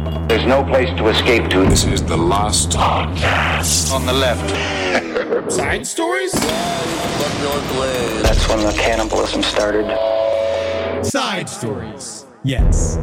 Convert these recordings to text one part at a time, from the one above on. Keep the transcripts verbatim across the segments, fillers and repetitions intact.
There's no place to escape to. This is the last podcast. On the left. Side stories? That's when the cannibalism started. Side stories. Yes.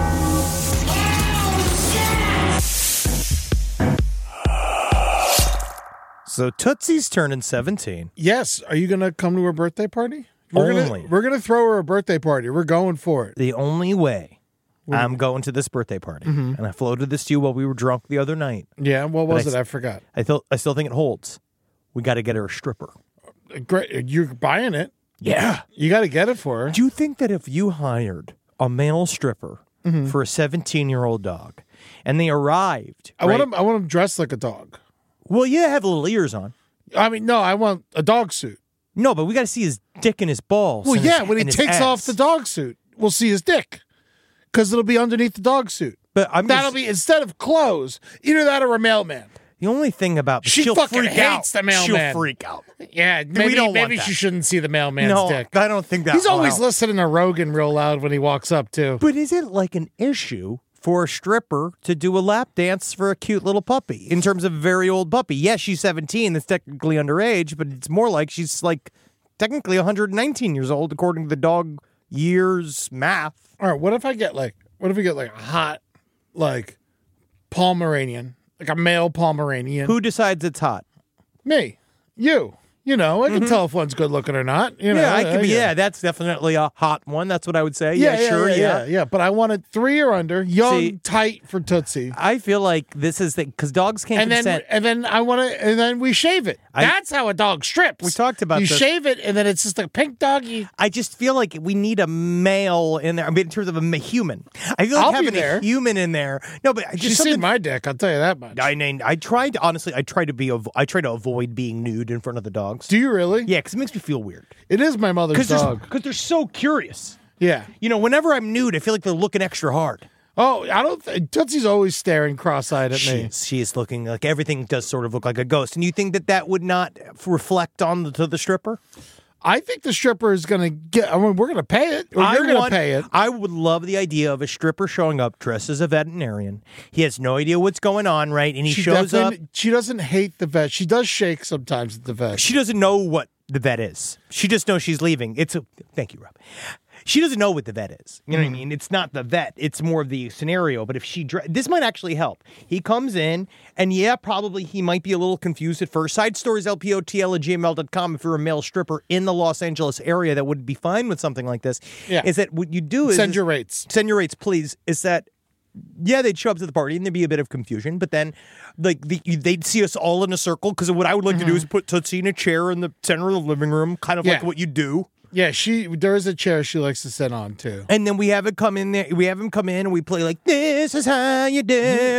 So Tootsie's turning seventeen. Yes. Are you going to come to her birthday party? We're Only. Gonna, we're going to throw her a birthday party. We're going for it. The only way I'm going to this birthday party, Mm-hmm. and I floated this to you while we were drunk the other night. Yeah. What was But it? I- I forgot. I thought I still think it holds. We got to get her a stripper. Great. You're buying it. Yeah. You got to get it for her. Do you think that if you hired a male stripper Mm-hmm. for a seventeen-year-old dog, and they arrived, I right? want him. I want him dressed like a dog. Well, yeah, have little ears on. I mean, no. I want a dog suit. No, but we got to see his dick and his balls. Well, and yeah. his- when he and his takes off ass. the dog suit, we'll see his dick because it'll be underneath the dog suit. But I'm That'll just, be instead of clothes. Either that or a mailman. the only thing about She she'll fucking freak hates out. the mailman. She'll freak out. Yeah. Maybe, don't want maybe that. she shouldn't see the mailman's No, dick. I don't think that. He's always well. listening to Rogan real loud when he walks up too. But is it like an issue for a stripper to do a lap dance for a cute little puppy in terms of a very old puppy? Yes, she's seventeen. That's technically underage, but it's more like she's like technically one hundred nineteen years old according to the dog years math. All right, what if I get like, what if we get like a hot, like, Pomeranian, like a male Pomeranian? Who decides it's hot? Me, you. You know, I can tell if one's good looking or not. You know, Mm-hmm. yeah, I could be. get- Yeah, that's definitely a hot one. That's what I would say. Yeah, Yeah, yeah, sure. yeah, Yeah. yeah, yeah. But I wanted three or under, young, See- tight for Tootsie, I feel like this is the because dogs can't and then consent. and then I want to, and then we shave it. I- That's how a dog strips. We talked about you this. shave it, and then it's just a pink doggy. I just feel like we need a male in there. I mean, in terms of a ma- human, I feel like I'll be having there. a human in there. No, but I just She's something. seen my dick. I'll tell you that much. I mean, I tried to, honestly. I try to be. av- I try to avoid being nude in front of the dogs. Do you really? Yeah, because it makes me feel weird. It is my mother's Because dog. because they're so curious. Yeah. You know, whenever I'm nude, I feel like they're looking extra hard. Oh, I don't. Th- Tootsie's always staring cross-eyed at She me. is, she is looking like everything does sort of look like a ghost. And you think that that would not reflect on the, to the stripper? I think the stripper is going to get. I mean, we're going to pay it. Or I you're going to want- pay it. I would love the idea of a stripper showing up dressed as a veterinarian. He has no idea what's going on, right? And he She shows up. definitely- She doesn't hate the vet. She does shake sometimes at the vet. She doesn't know what the vet is. She just knows she's leaving. It's a thank you, Rob. She doesn't know what the vet is. You know what I mean? It's not the vet. It's more of the scenario. But if she, dre- this might actually help. He comes in, and yeah, probably he might be a little confused at first. Side stories, L P O T L at gmail dot com. If you're a male stripper in the Los Angeles area that would be fine with something like this, Yeah. is that what you do is Send your rates. Send your rates, please. Is that yeah, they'd show up to the party and there'd be a bit of confusion, but then like the, they'd see us all in a circle because what I would like to do is put Tootsie in a chair in the center of the living room, kind of like Yeah. what you do. Yeah, she. There is a chair she likes to sit on too. And then we have it come in there. We have him come in and we play like, this is how you do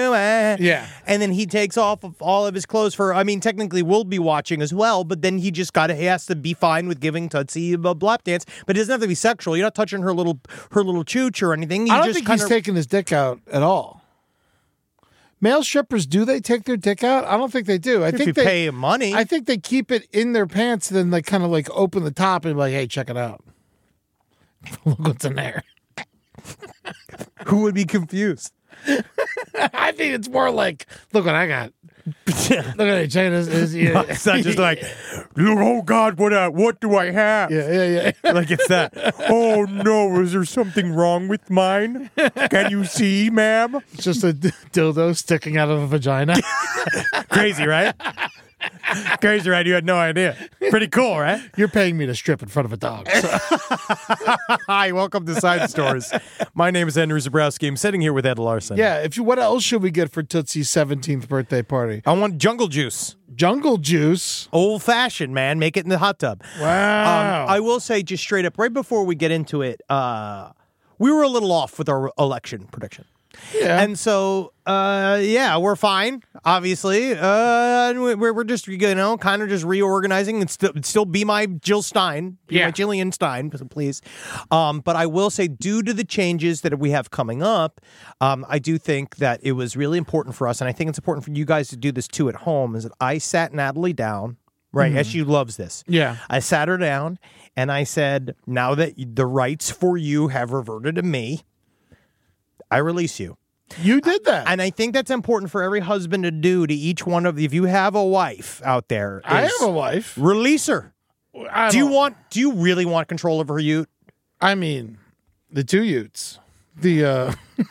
it. Yeah. And then he takes off of all of his clothes for, I mean, technically we'll be watching as well, but then he just got to, he has to be fine with giving Tootsie a lap dance, but it doesn't have to be sexual. You're not touching her little, her little chooch or anything. You I don't just think kinda, he's taking his dick out at all. Male strippers, do they take their dick out? I don't think they do. I if think you they pay him money. I think they keep it in their pants, and then they kind of like open the top and be like, "Hey, check it out. Look what's in there." Who would be confused? I think it's more like, "Look what I got. Look at it. Check this. this yeah. It's not just like, oh God, what uh, what do I have? yeah, yeah, yeah." Like it's that. Oh no, is there something wrong with mine? Can you see, ma'am? It's just a d- dildo sticking out of a vagina. Crazy, right? Crazy, right? You had no idea. Pretty cool, right? You're paying me to strip in front of a dog. So. Hi, welcome to Side Stories. My name is Henry Zabrowski. I'm sitting here with Ed Larson. Yeah. If you, what else should we get for Tootsie's seventeenth birthday party? I want jungle juice. Jungle juice. Old fashioned, man. Make it in the hot tub. Wow. Um, I will say, just straight up, right before we get into it, uh, we were a little off with our election prediction. Yeah. And so, uh, yeah, we're fine, obviously. Uh, we're, we're just, you know, kind of just reorganizing and still, still be my Jill Stein, be Yeah. my Jillian Stein, please. Um, but I will say, due to the changes that we have coming up, um, I do think that it was really important for us, and I think it's important for you guys to do this too at home, is that I sat Natalie down, right, as she loves this. Yeah. I sat her down, and I said, now that the rights for you have reverted to me, I release you. You did that. And I think that's important for every husband to do to each one of, if you have a wife out there. I is have a wife. Release her. I Do you don't- want, do you really want control over her ute? I mean, the two Utes. The, uh,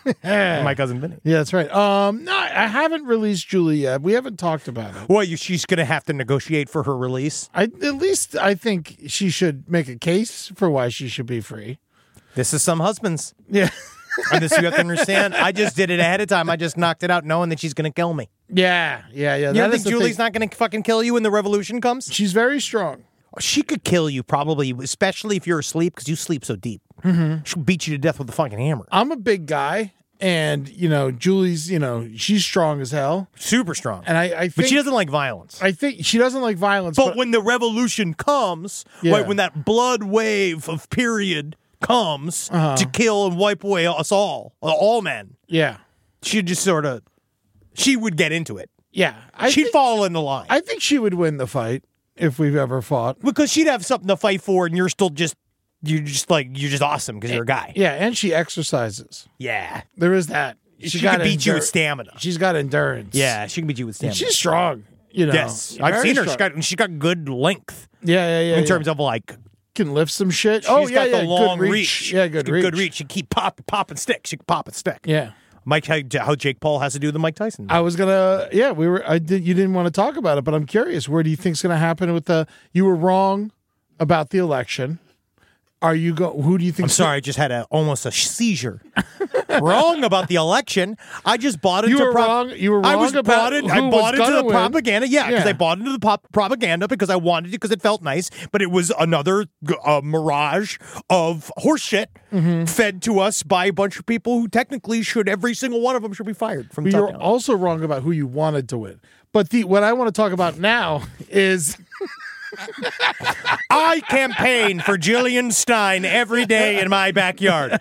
My cousin Vinny. yeah, that's right. Um, no, I haven't released Julie yet. We haven't talked about it. Well, you, she's going to have to negotiate for her release. I, at least I think she should make a case for why she should be free. This is some husbands. Yeah. And this you have to understand. I just did it ahead of time. I just knocked it out knowing that she's going to kill me. Yeah, yeah, yeah. You That don't is think the Julie's thing. not going to fucking kill you when the revolution comes? She's very strong. She could kill you probably, especially if you're asleep, because you sleep so deep. Mm-hmm. She'll beat you to death with a fucking hammer. I'm a big guy, and you know, Julie's, you know, she's strong as hell, Super strong. and I, I think, But she doesn't like violence. I think she doesn't like violence. But But, when the revolution comes, Yeah. right, when that blood wave of period comes Uh-huh. to kill and wipe away us all, all men, yeah, she just sort of, she would get into it. yeah, I She'd think, fall in the line. I think she would win the fight if we've ever fought. because she'd have something to fight for, and you're still just, you're just like, you're just awesome because you're a guy. Yeah, and she exercises. Yeah. There is that. She, got can beat you endur- with stamina. She's got endurance. Yeah, she can beat you with And stamina. she's strong. You know, yes, I've Very seen her. She's strong. got, she's got good length yeah, yeah, yeah. in yeah. terms of like, can lift some shit. she's oh yeah, got yeah, the long good reach. Yeah, good She's got reach. Good reach. She can keep pop, pop and stick. She can pop and stick. Yeah. Mike, how, how Jake Paul has to do the Mike Tyson. I was gonna, yeah, we were. I did. You didn't want to talk about it, but I'm curious. Where do you think's gonna happen with the? You were wrong about the election. Are you go? Who do you think? I'm sorry, I just had a almost a seizure. Wrong about the election. I just bought into You were prop- wrong- you were I wrong was about bought in, who I was bought into gonna the win. propaganda. Yeah, because Yeah. I bought into the pop- propaganda because I wanted it because it felt nice. But it was another uh, mirage of horseshit Mm-hmm. fed to us by a bunch of people who technically should. Every single one of them should be fired from. But top you're down. also wrong about who you wanted to win. But the what I want to talk about now is I campaign for Jillian Stein every day in my backyard.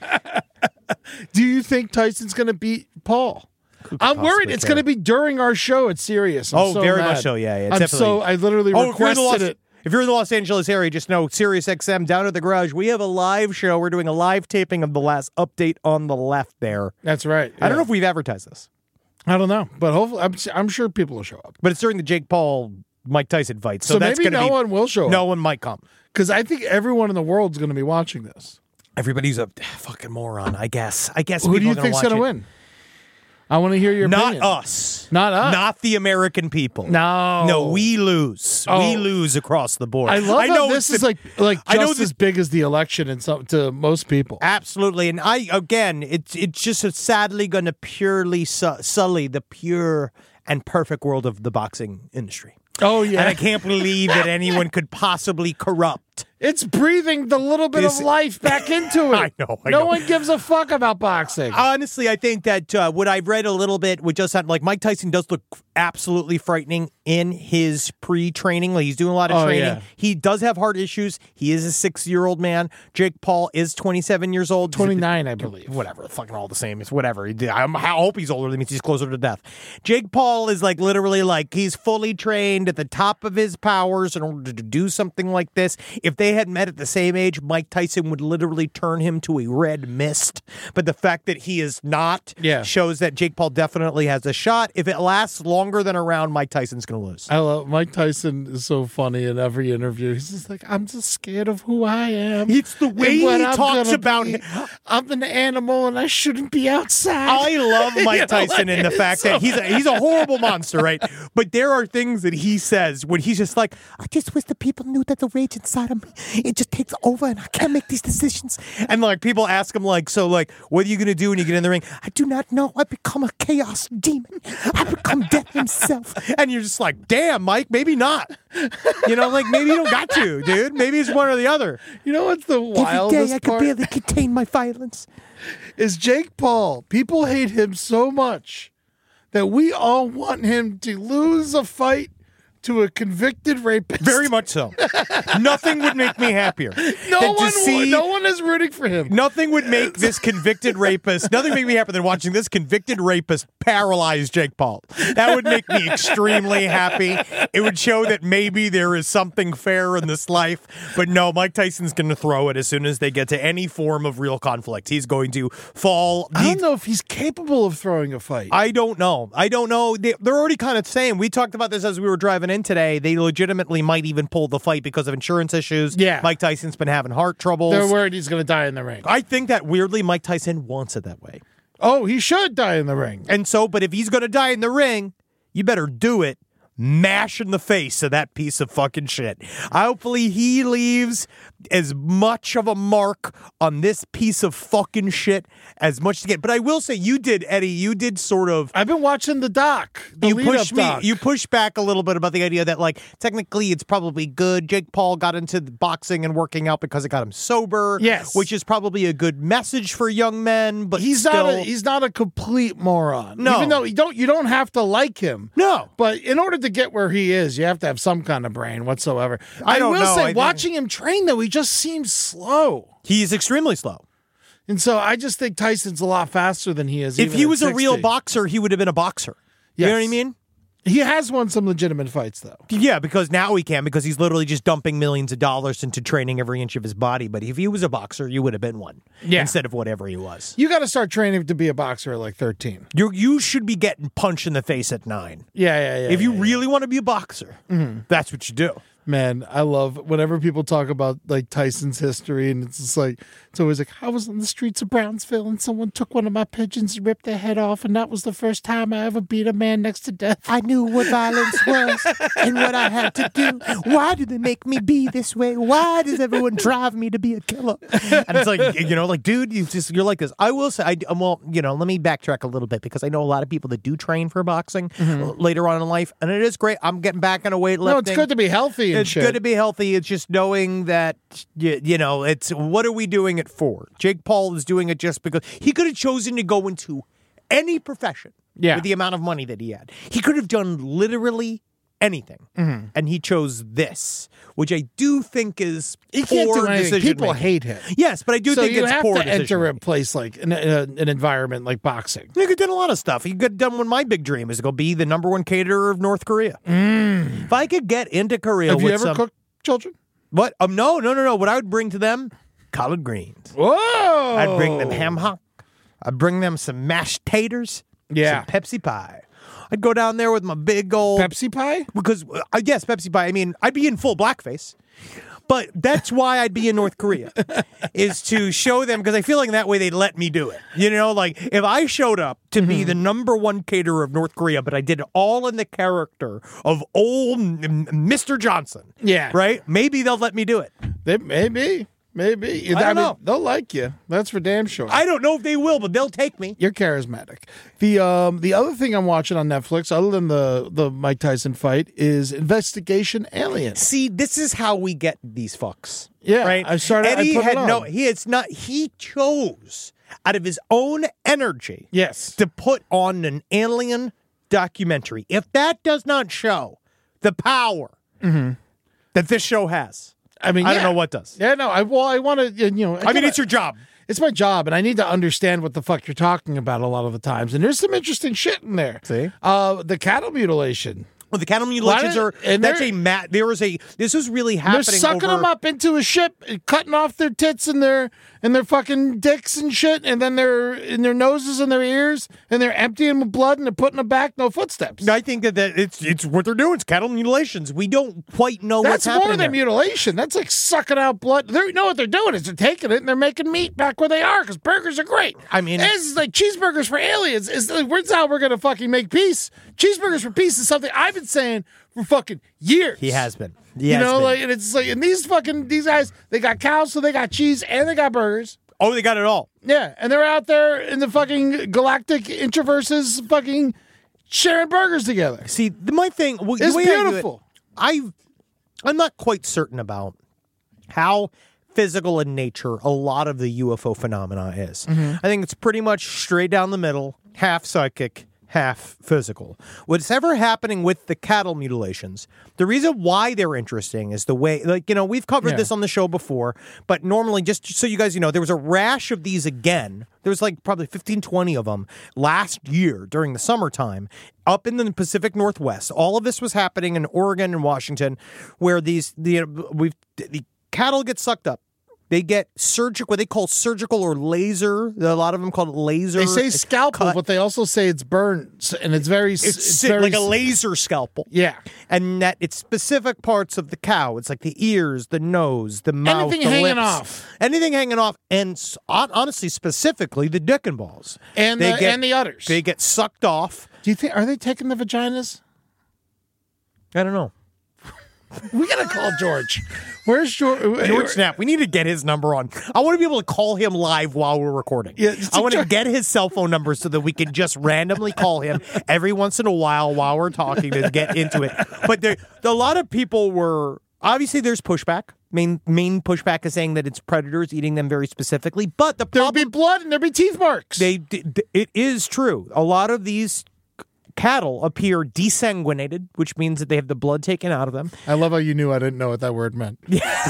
do you think Tyson's going to beat Paul? I'm worried possibly it's care? going to be during our show at Sirius. I'm Oh, so very mad. much so. Yeah, yeah. I'm definitely. so I literally Oh, if you're, in the requested Los, it. if you're in the Los Angeles area, just know Sirius X M down at the garage. We have a live show. We're doing a live taping of the last update on the left there. That's right. I don't yeah. know if we've advertised this, I don't know, but hopefully, I'm, I'm sure people will show up. but it's during the Jake Paul Mike Tyson fight. So, So, that's maybe going to no be one will show up. no one might come. Because I think everyone in the world's going to be watching this. Everybody's a fucking moron. I guess. I guess. Who do people you are gonna think's watch going to it. win? I want to hear your Not opinion. us. Not us. Not the American people. No. No, we lose. Oh. We lose across the board. I love I how know this it's is the- like like I know just that- as big as the election and some to most people. Absolutely, and I again, it's it's just sadly going to purely su- sully the pure and perfect world of the boxing industry. Oh yeah, And I can't believe that anyone could possibly corrupt. it's breathing the little bit This- of life back into it. I know, I no know. one gives a fuck about boxing. Honestly, I think that uh, what I've read a little bit would just sound like Mike Tyson does look absolutely frightening in his pre-training. Like he's doing a lot of Oh, training. yeah. He does have heart issues. He is a six-year-old man. Jake Paul is twenty-seven years old. twenty-nine, I believe. Whatever, fucking all the same. It's whatever. I'm, I hope he's older. That means he's closer to death. Jake Paul is like literally like he's fully trained at the top of his powers in order to do something like this. If they had met at the same age, Mike Tyson would literally turn him to a red mist. But the fact that he is not Yeah. shows that Jake Paul definitely has a shot. If it lasts longer than a round, Mike Tyson's going to lose. I love Mike Tyson is so funny in every interview. He's just like, I'm just scared of who I am. It's the way and what he I'm talks gonna about be. it. I'm an animal and I shouldn't be outside. I love Mike You know, Tyson like, in the it's fact so- that he's a, he's a horrible monster, right? But there are things that he says when he's just like, I just wish the people knew that the rage inside of me, it just takes over and I can't make these decisions. And like people ask him like, so like, what are you going to do when you get in the ring? I do not know. I become a chaos demon. I become death himself. And you're just like, damn, Mike, maybe not. You know, like maybe you don't got to, dude. Maybe it's one or the other. You know what's the Every wildest day I could part? barely contain my violence. Is Jake Paul. People hate him so much that we all want him to lose a fight to a convicted rapist. Very much so. Nothing would make me happier. No than to one, see, no one is rooting for him. Nothing would make this convicted rapist, nothing would make me happier than watching this convicted rapist paralyze Jake Paul. That would make me extremely happy. It would show that maybe there is something fair in this life. But no, Mike Tyson's going to throw it as soon as they get to any form of real conflict. He's going to fall. I don't know if he's capable of throwing a fight. I don't know. I don't know. They, they're already kind of saying, we talked about this as we were driving in today, they legitimately might even pull the fight because of insurance issues. Yeah. Mike Tyson's been having heart troubles. They're worried he's going to die in the ring. I think that weirdly Mike Tyson wants it that way. Oh, he should die in the ring. And so, but if he's going to die in the ring, you better do it. Mash in the face of that piece of fucking shit. Hopefully he leaves as much of a mark on this piece of fucking shit as much to get. But I will say, you did, Eddie, you did sort of. I've been watching the doc. The you lead pushed up me. doc. You pushed back a little bit about the idea that, like, technically it's probably good. Jake Paul got into the boxing and working out because it got him sober. Yes, which is probably a good message for young men. But he's still, not. A, he's not a complete moron. No. Even though you don't. You don't have to like him. No. But in order to get where he is, you have to have some kind of brain whatsoever. I don't will know. say, I think- watching him train though, he just seems slow. He's extremely slow. And so I just think Tyson's a lot faster than he is. If even he at was a real sixty. boxer, he would have been a boxer. You know what I Yes. mean? He has won some legitimate fights though. Yeah, because now he can, because he's literally just dumping millions of dollars into training every inch of his body. But if he was a boxer, you would have been one. Yeah. Instead of whatever he was. You got to start training to be a boxer at like thirteen. You you should be getting punched in the face at nine. Yeah, yeah, yeah. If you yeah, really want to be a boxer, that's what you do. Man, I love whenever people talk about like Tyson's history, and it's just like it's always like I was on the streets of Brownsville and someone took one of my pigeons and ripped their head off, and that was the first time I ever beat a man next to death. I knew what violence was and what I had to do. Why do they make me be this way? Why does everyone drive me to be a killer? And it's like, you know, like, dude, you just you're like this. I will say, I well, you know, let me backtrack a little bit because I know a lot of people that do train for boxing later on in life, and it is great. I'm getting back into weightlifting. No, it's good to be healthy and It's shit. good to be healthy. It's just knowing that, you, you know, it's what are we doing it for? Jake Paul is doing it just because he could have chosen to go into any profession Yeah. with the amount of money that he had. He could have done literally anything, Mm-hmm. and he chose this, which I do think is He can't poor do anything. decision People making. hate him. Yes, but I do So think you it's have poor to enter decision a place like an, a, an environment like boxing. He could have done a lot of stuff. He could have done what my big dream is to go be the number one caterer of North Korea. If I could get into Korea Have with you ever some, cooked children? What? Um, no, no, no, no. What I would bring to them, collard greens. Whoa! I'd bring them ham hock. I'd bring them some mashed taters. Yeah. Some Pepsi pie. I'd go down there with my big old Pepsi pie. because uh, yes, Pepsi pie. I mean, I'd be in full blackface. But that's why I'd be in North Korea, is to show them, because I feel like that way they'd let me do it. You know, like if I showed up to be the number one caterer of North Korea, but I did it all in the character of old M- Mister Johnson. Yeah. Right? Maybe they'll let me do it. They maybe, maybe. I don't know. They'll like you. That's for damn sure. I don't know if they will, but they'll take me. You're charismatic. The um the other thing I'm watching on Netflix, other than the the Mike Tyson fight, is Investigation Alien. See, this is how we get these fucks. Yeah, right. I started- I Eddie put it had on. no. He it's not. He chose out of his own energy. Yes. To put on an alien documentary. If that does not show the power that this show has, I mean, I yeah. don't know what does. Yeah, no. I well, I want to. You know, I mean, it's your job. It's my job, and I need to understand what the fuck you're talking about a lot of the times. And there's some interesting shit in there. See? uh, the cattle mutilation. Well, the cattle mutilations Why are. did- and That's they're- a mat. There is a. This is really happening. They're sucking over, them up into a ship, and cutting off their tits and their and their fucking dicks and shit, and then their in their noses and their ears, and they're emptying with blood and they're putting them back, no footsteps. I think that, that it's it's what they're doing. It's cattle mutilations. We don't quite know That's what's happening more than there. mutilation. That's like sucking out blood. They know what they're doing is they're taking it and they're making meat back where they are because burgers are great. I mean- this is like cheeseburgers for aliens. Is like, where's how we're gonna fucking make peace? Cheeseburgers for peace is something I've been saying for fucking years. He has been. He you has know, been. like and it's like and these fucking these guys, they got cows, so they got cheese and they got burgers. Oh, they got it all. Yeah, and they're out there in the fucking galactic introverses, fucking sharing burgers together. See, the, my thing. Well, It's the way I do it, beautiful. I, I'm not quite certain about how physical in nature a lot of the U F O phenomena is. Mm-hmm. I think it's pretty much straight down the middle, half psychic, half physical. What's ever happening with the cattle mutilations, the reason why they're interesting is the way, like, you know, we've covered Yeah. this on the show before, but normally, just so you guys, you know, there was a rash of these again. There was like probably fifteen, twenty of them last year during the summertime up in the Pacific Northwest. All of this was happening in Oregon and Washington, where these, the, we've, the cattle get sucked up. They get surgical, what they call surgical or laser. A lot of them call it laser. They say scalpel, cut. but they also say it's burns, and it's very, It's, it's, si- very like a s- laser scalpel. Yeah, And that it's specific parts of the cow. It's like the ears, the nose, the mouth, Anything the hanging lips. off. Anything hanging off. And s- hon- honestly, specifically, the dick and balls. and They the get- and the udders. They get sucked off. Do you think are they taking the vaginas? I don't know. We gotta call George. Where's George? George Snap, we need to get his number on. I want to be able to call him live while we're recording. Yeah, just I want to try- get his cell phone number so that we can just randomly call him every once in a while while we're talking to get into it. But there, a lot of people were, obviously there's pushback. Main main pushback is saying that it's predators eating them very specifically. But the There'll be problem, blood and there'll be teeth marks. they, it is true. A lot of these cattle appear desanguinated, which means that they have the blood taken out of them. I love how you knew I didn't know what that word meant.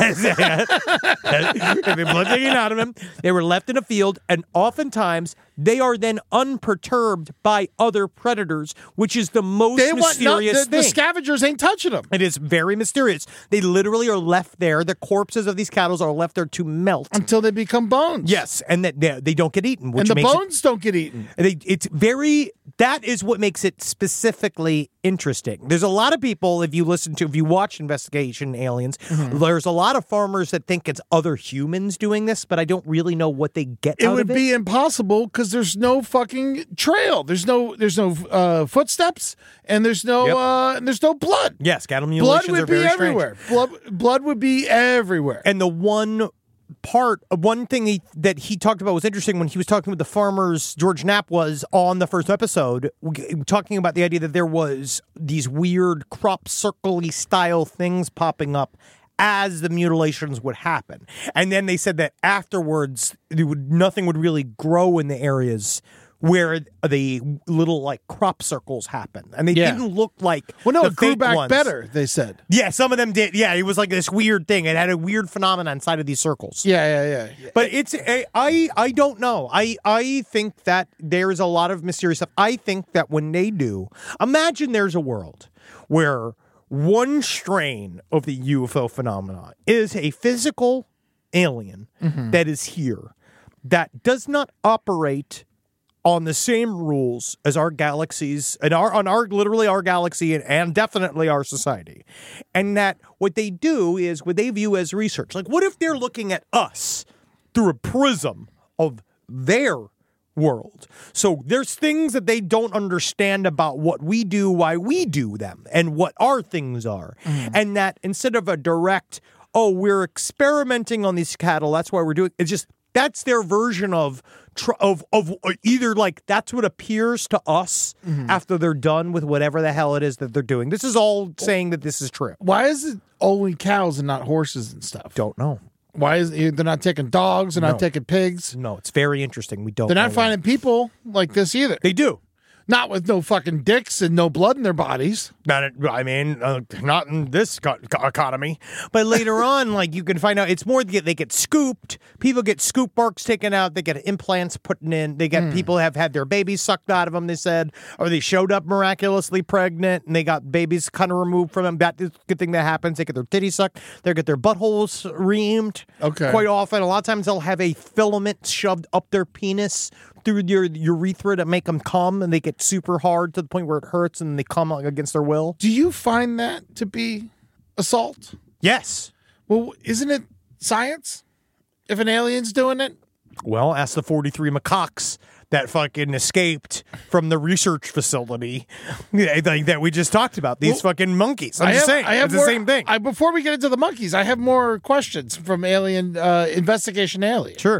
The blood taken out of them. They were left in a field, and oftentimes they are then unperturbed by other predators, which is the most They want no, mysterious the, thing. the scavengers ain't touching them It is very mysterious. They literally are left there. The corpses of these cattle are left there to melt. until they become bones. Yes, and that they, they don't get eaten, which and the makes it bones don't get eaten. they, it's very, that is what makes it specifically interesting. There's a lot of people, if you listen to, if you watch Investigation Aliens, Mm-hmm. there's a lot of farmers that think it's other humans doing this, but I don't really know what they get It out would of be impossible because there's no fucking trail. There's no there's no uh, footsteps, and there's no Yep. uh, and there's no blood. Yes, cattle Blood mutilations would are be very strange. everywhere. Blood blood would be everywhere. And the one part, one thing he, that he talked about was interesting when he was talking with the farmers, George Knapp was on the first episode, w- talking about the idea that there was these weird crop circle-y style things popping up as the mutilations would happen. And then they said that afterwards, it would, nothing would really grow in the areas where the little like crop circles happen. And they Yeah. didn't look like well, no, the it grew fake back ones. better. They said. Yeah, some of them did. Yeah, it was like this weird thing. It had a weird phenomenon inside of these circles. Yeah, yeah, yeah. But it's I I I don't know. I I think that there's a lot of mysterious stuff. I think that when they do, imagine there's a world where one strain of the U F O phenomenon is a physical alien that is here that does not operate on the same rules as our galaxies and our on our literally our galaxy and, and definitely our society. And that what they do is what they view as research. Like, what if they're looking at us through a prism of their world? So there's things that they don't understand about what we do, why we do them, and what our things are. And that instead of a direct, oh, we're experimenting on these cattle, that's why we're doing it's just that's their version of tr- of of either like that's what appears to us after they're done with whatever the hell it is that they're doing. This is all saying that this is true. Why is it only cows and not horses and stuff? Don't know. Why is they're not taking dogs? They're No. not taking pigs. No, it's very interesting. We don't. They're not know finding people like this either. why. They do. Not with no fucking dicks and no blood in their bodies. Not, I mean, uh, not in this co- co- economy. But later on, like you can find out, it's more they get, they get scooped. People get scoop marks taken out. They get implants put in. They get people have had their babies sucked out of them. They said, or they showed up miraculously pregnant and they got babies kind of removed from them. That is a good thing that happens. They get their titties sucked. They get their buttholes reamed. Okay. Quite often, a lot of times they'll have a filament shoved up their penis through your urethra to make them come, and they get super hard to the point where it hurts, and they come against their will. Do you find that to be assault? Yes. Well, isn't it science? If an alien's doing it? Well, ask the forty-three macaques that fucking escaped from the research facility yeah, like that we just talked about. These Well, fucking monkeys. I'm I just have, saying. I have it's more, the same thing. I, before we get into the monkeys, I have more questions from Alien uh, Investigation Alien. Sure.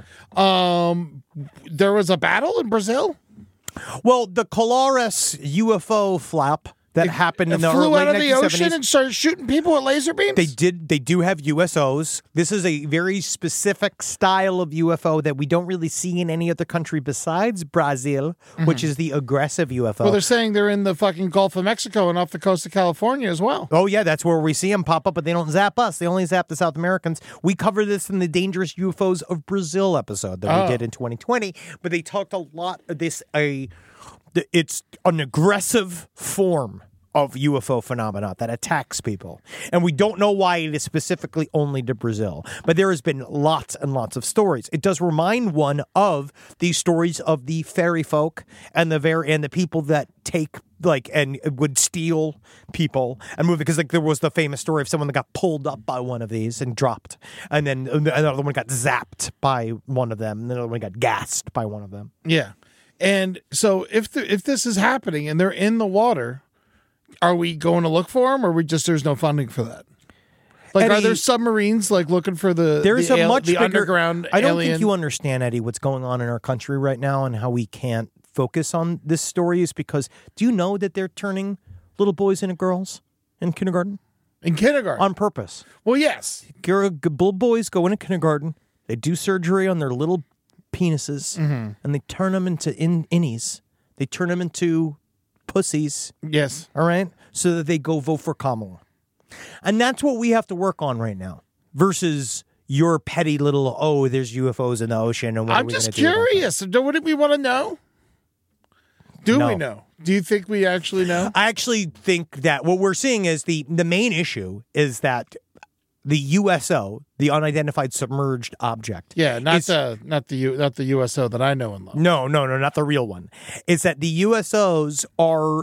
Um, there was a battle in Brazil. Well, the Colares U F O flap that happened in It the flew late out of the nineteen ocean seventies. and started shooting people with laser beams? They did. They do have U S Os. This is a very specific style of U F O that we don't really see in any other country besides Brazil, mm-hmm. which is the aggressive U F O. Well, they're saying they're in the fucking Gulf of Mexico and off the coast of California as well. Oh, yeah, that's where we see them pop up, but they don't zap us. They only zap the South Americans. We covered this in the Dangerous U F Os of Brazil episode that Oh. we did in twenty twenty, but they talked a lot of this. A, it's an aggressive form of U F O phenomena that attacks people. And we don't know why it is specifically only to Brazil. But there has been lots and lots of stories. It does remind one of these stories of the fairy folk and the very and the people that take like and would steal people and move, because like there was the famous story of someone that got pulled up by one of these and dropped, and then another one got zapped by one of them, and another one got gassed by one of them. Yeah. And so if the, if this is happening and they're in the water, are we going to look for them, or we just there's no funding for that? Like, Eddie, are there submarines like looking for the there's the, a al- much the bigger, underground? I don't alien? think you understand, Eddie, what's going on in our country right now and how we can't focus on this story is because do you know that they're turning little boys into girls in kindergarten in kindergarten on purpose? Well, yes. Girl, little boys go into kindergarten. They do surgery on their little penises, Mm-hmm. and they turn them into in innies. They turn them into pussies. Yes. All right, so that they go vote for Kamala, and that's what we have to work on right now. Versus your petty little oh, there's U F Os in the ocean, and what are I'm we just gonna do about that? curious. Do what do we want to know? Do No. we know? Do you think we actually know? I actually think that what we're seeing is the the main issue is that the U S O, the unidentified submerged object. Yeah, not is- the not the U, not the U S O that I know and love. No, no, no, not the real one. It's that the U S Os are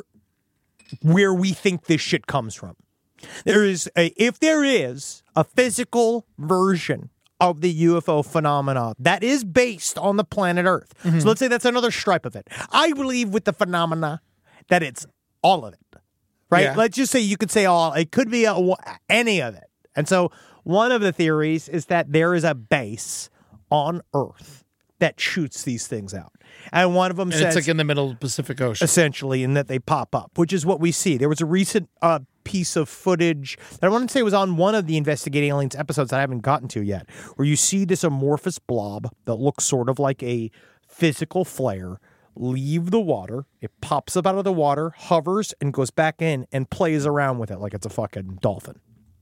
where we think this shit comes from. There is a, if there is a physical version of the U F O phenomena that is based on the planet Earth. Mm-hmm. So let's say that's another stripe of it. I believe with the phenomena that it's all of it, right? Yeah. Let's just say you could say all, it could be a, any of it. And so one of the theories is that there is a base on Earth that shoots these things out. And one of them And says it's like in the middle of the Pacific Ocean. essentially, in that they pop up, which is what we see. There was a recent uh, piece of footage that I want to say was on one of the Investigating Aliens episodes that I haven't gotten to yet, where you see this amorphous blob that looks sort of like a physical flare leave the water. It pops up out of the water, hovers, and goes back in and plays around with it like it's a fucking dolphin.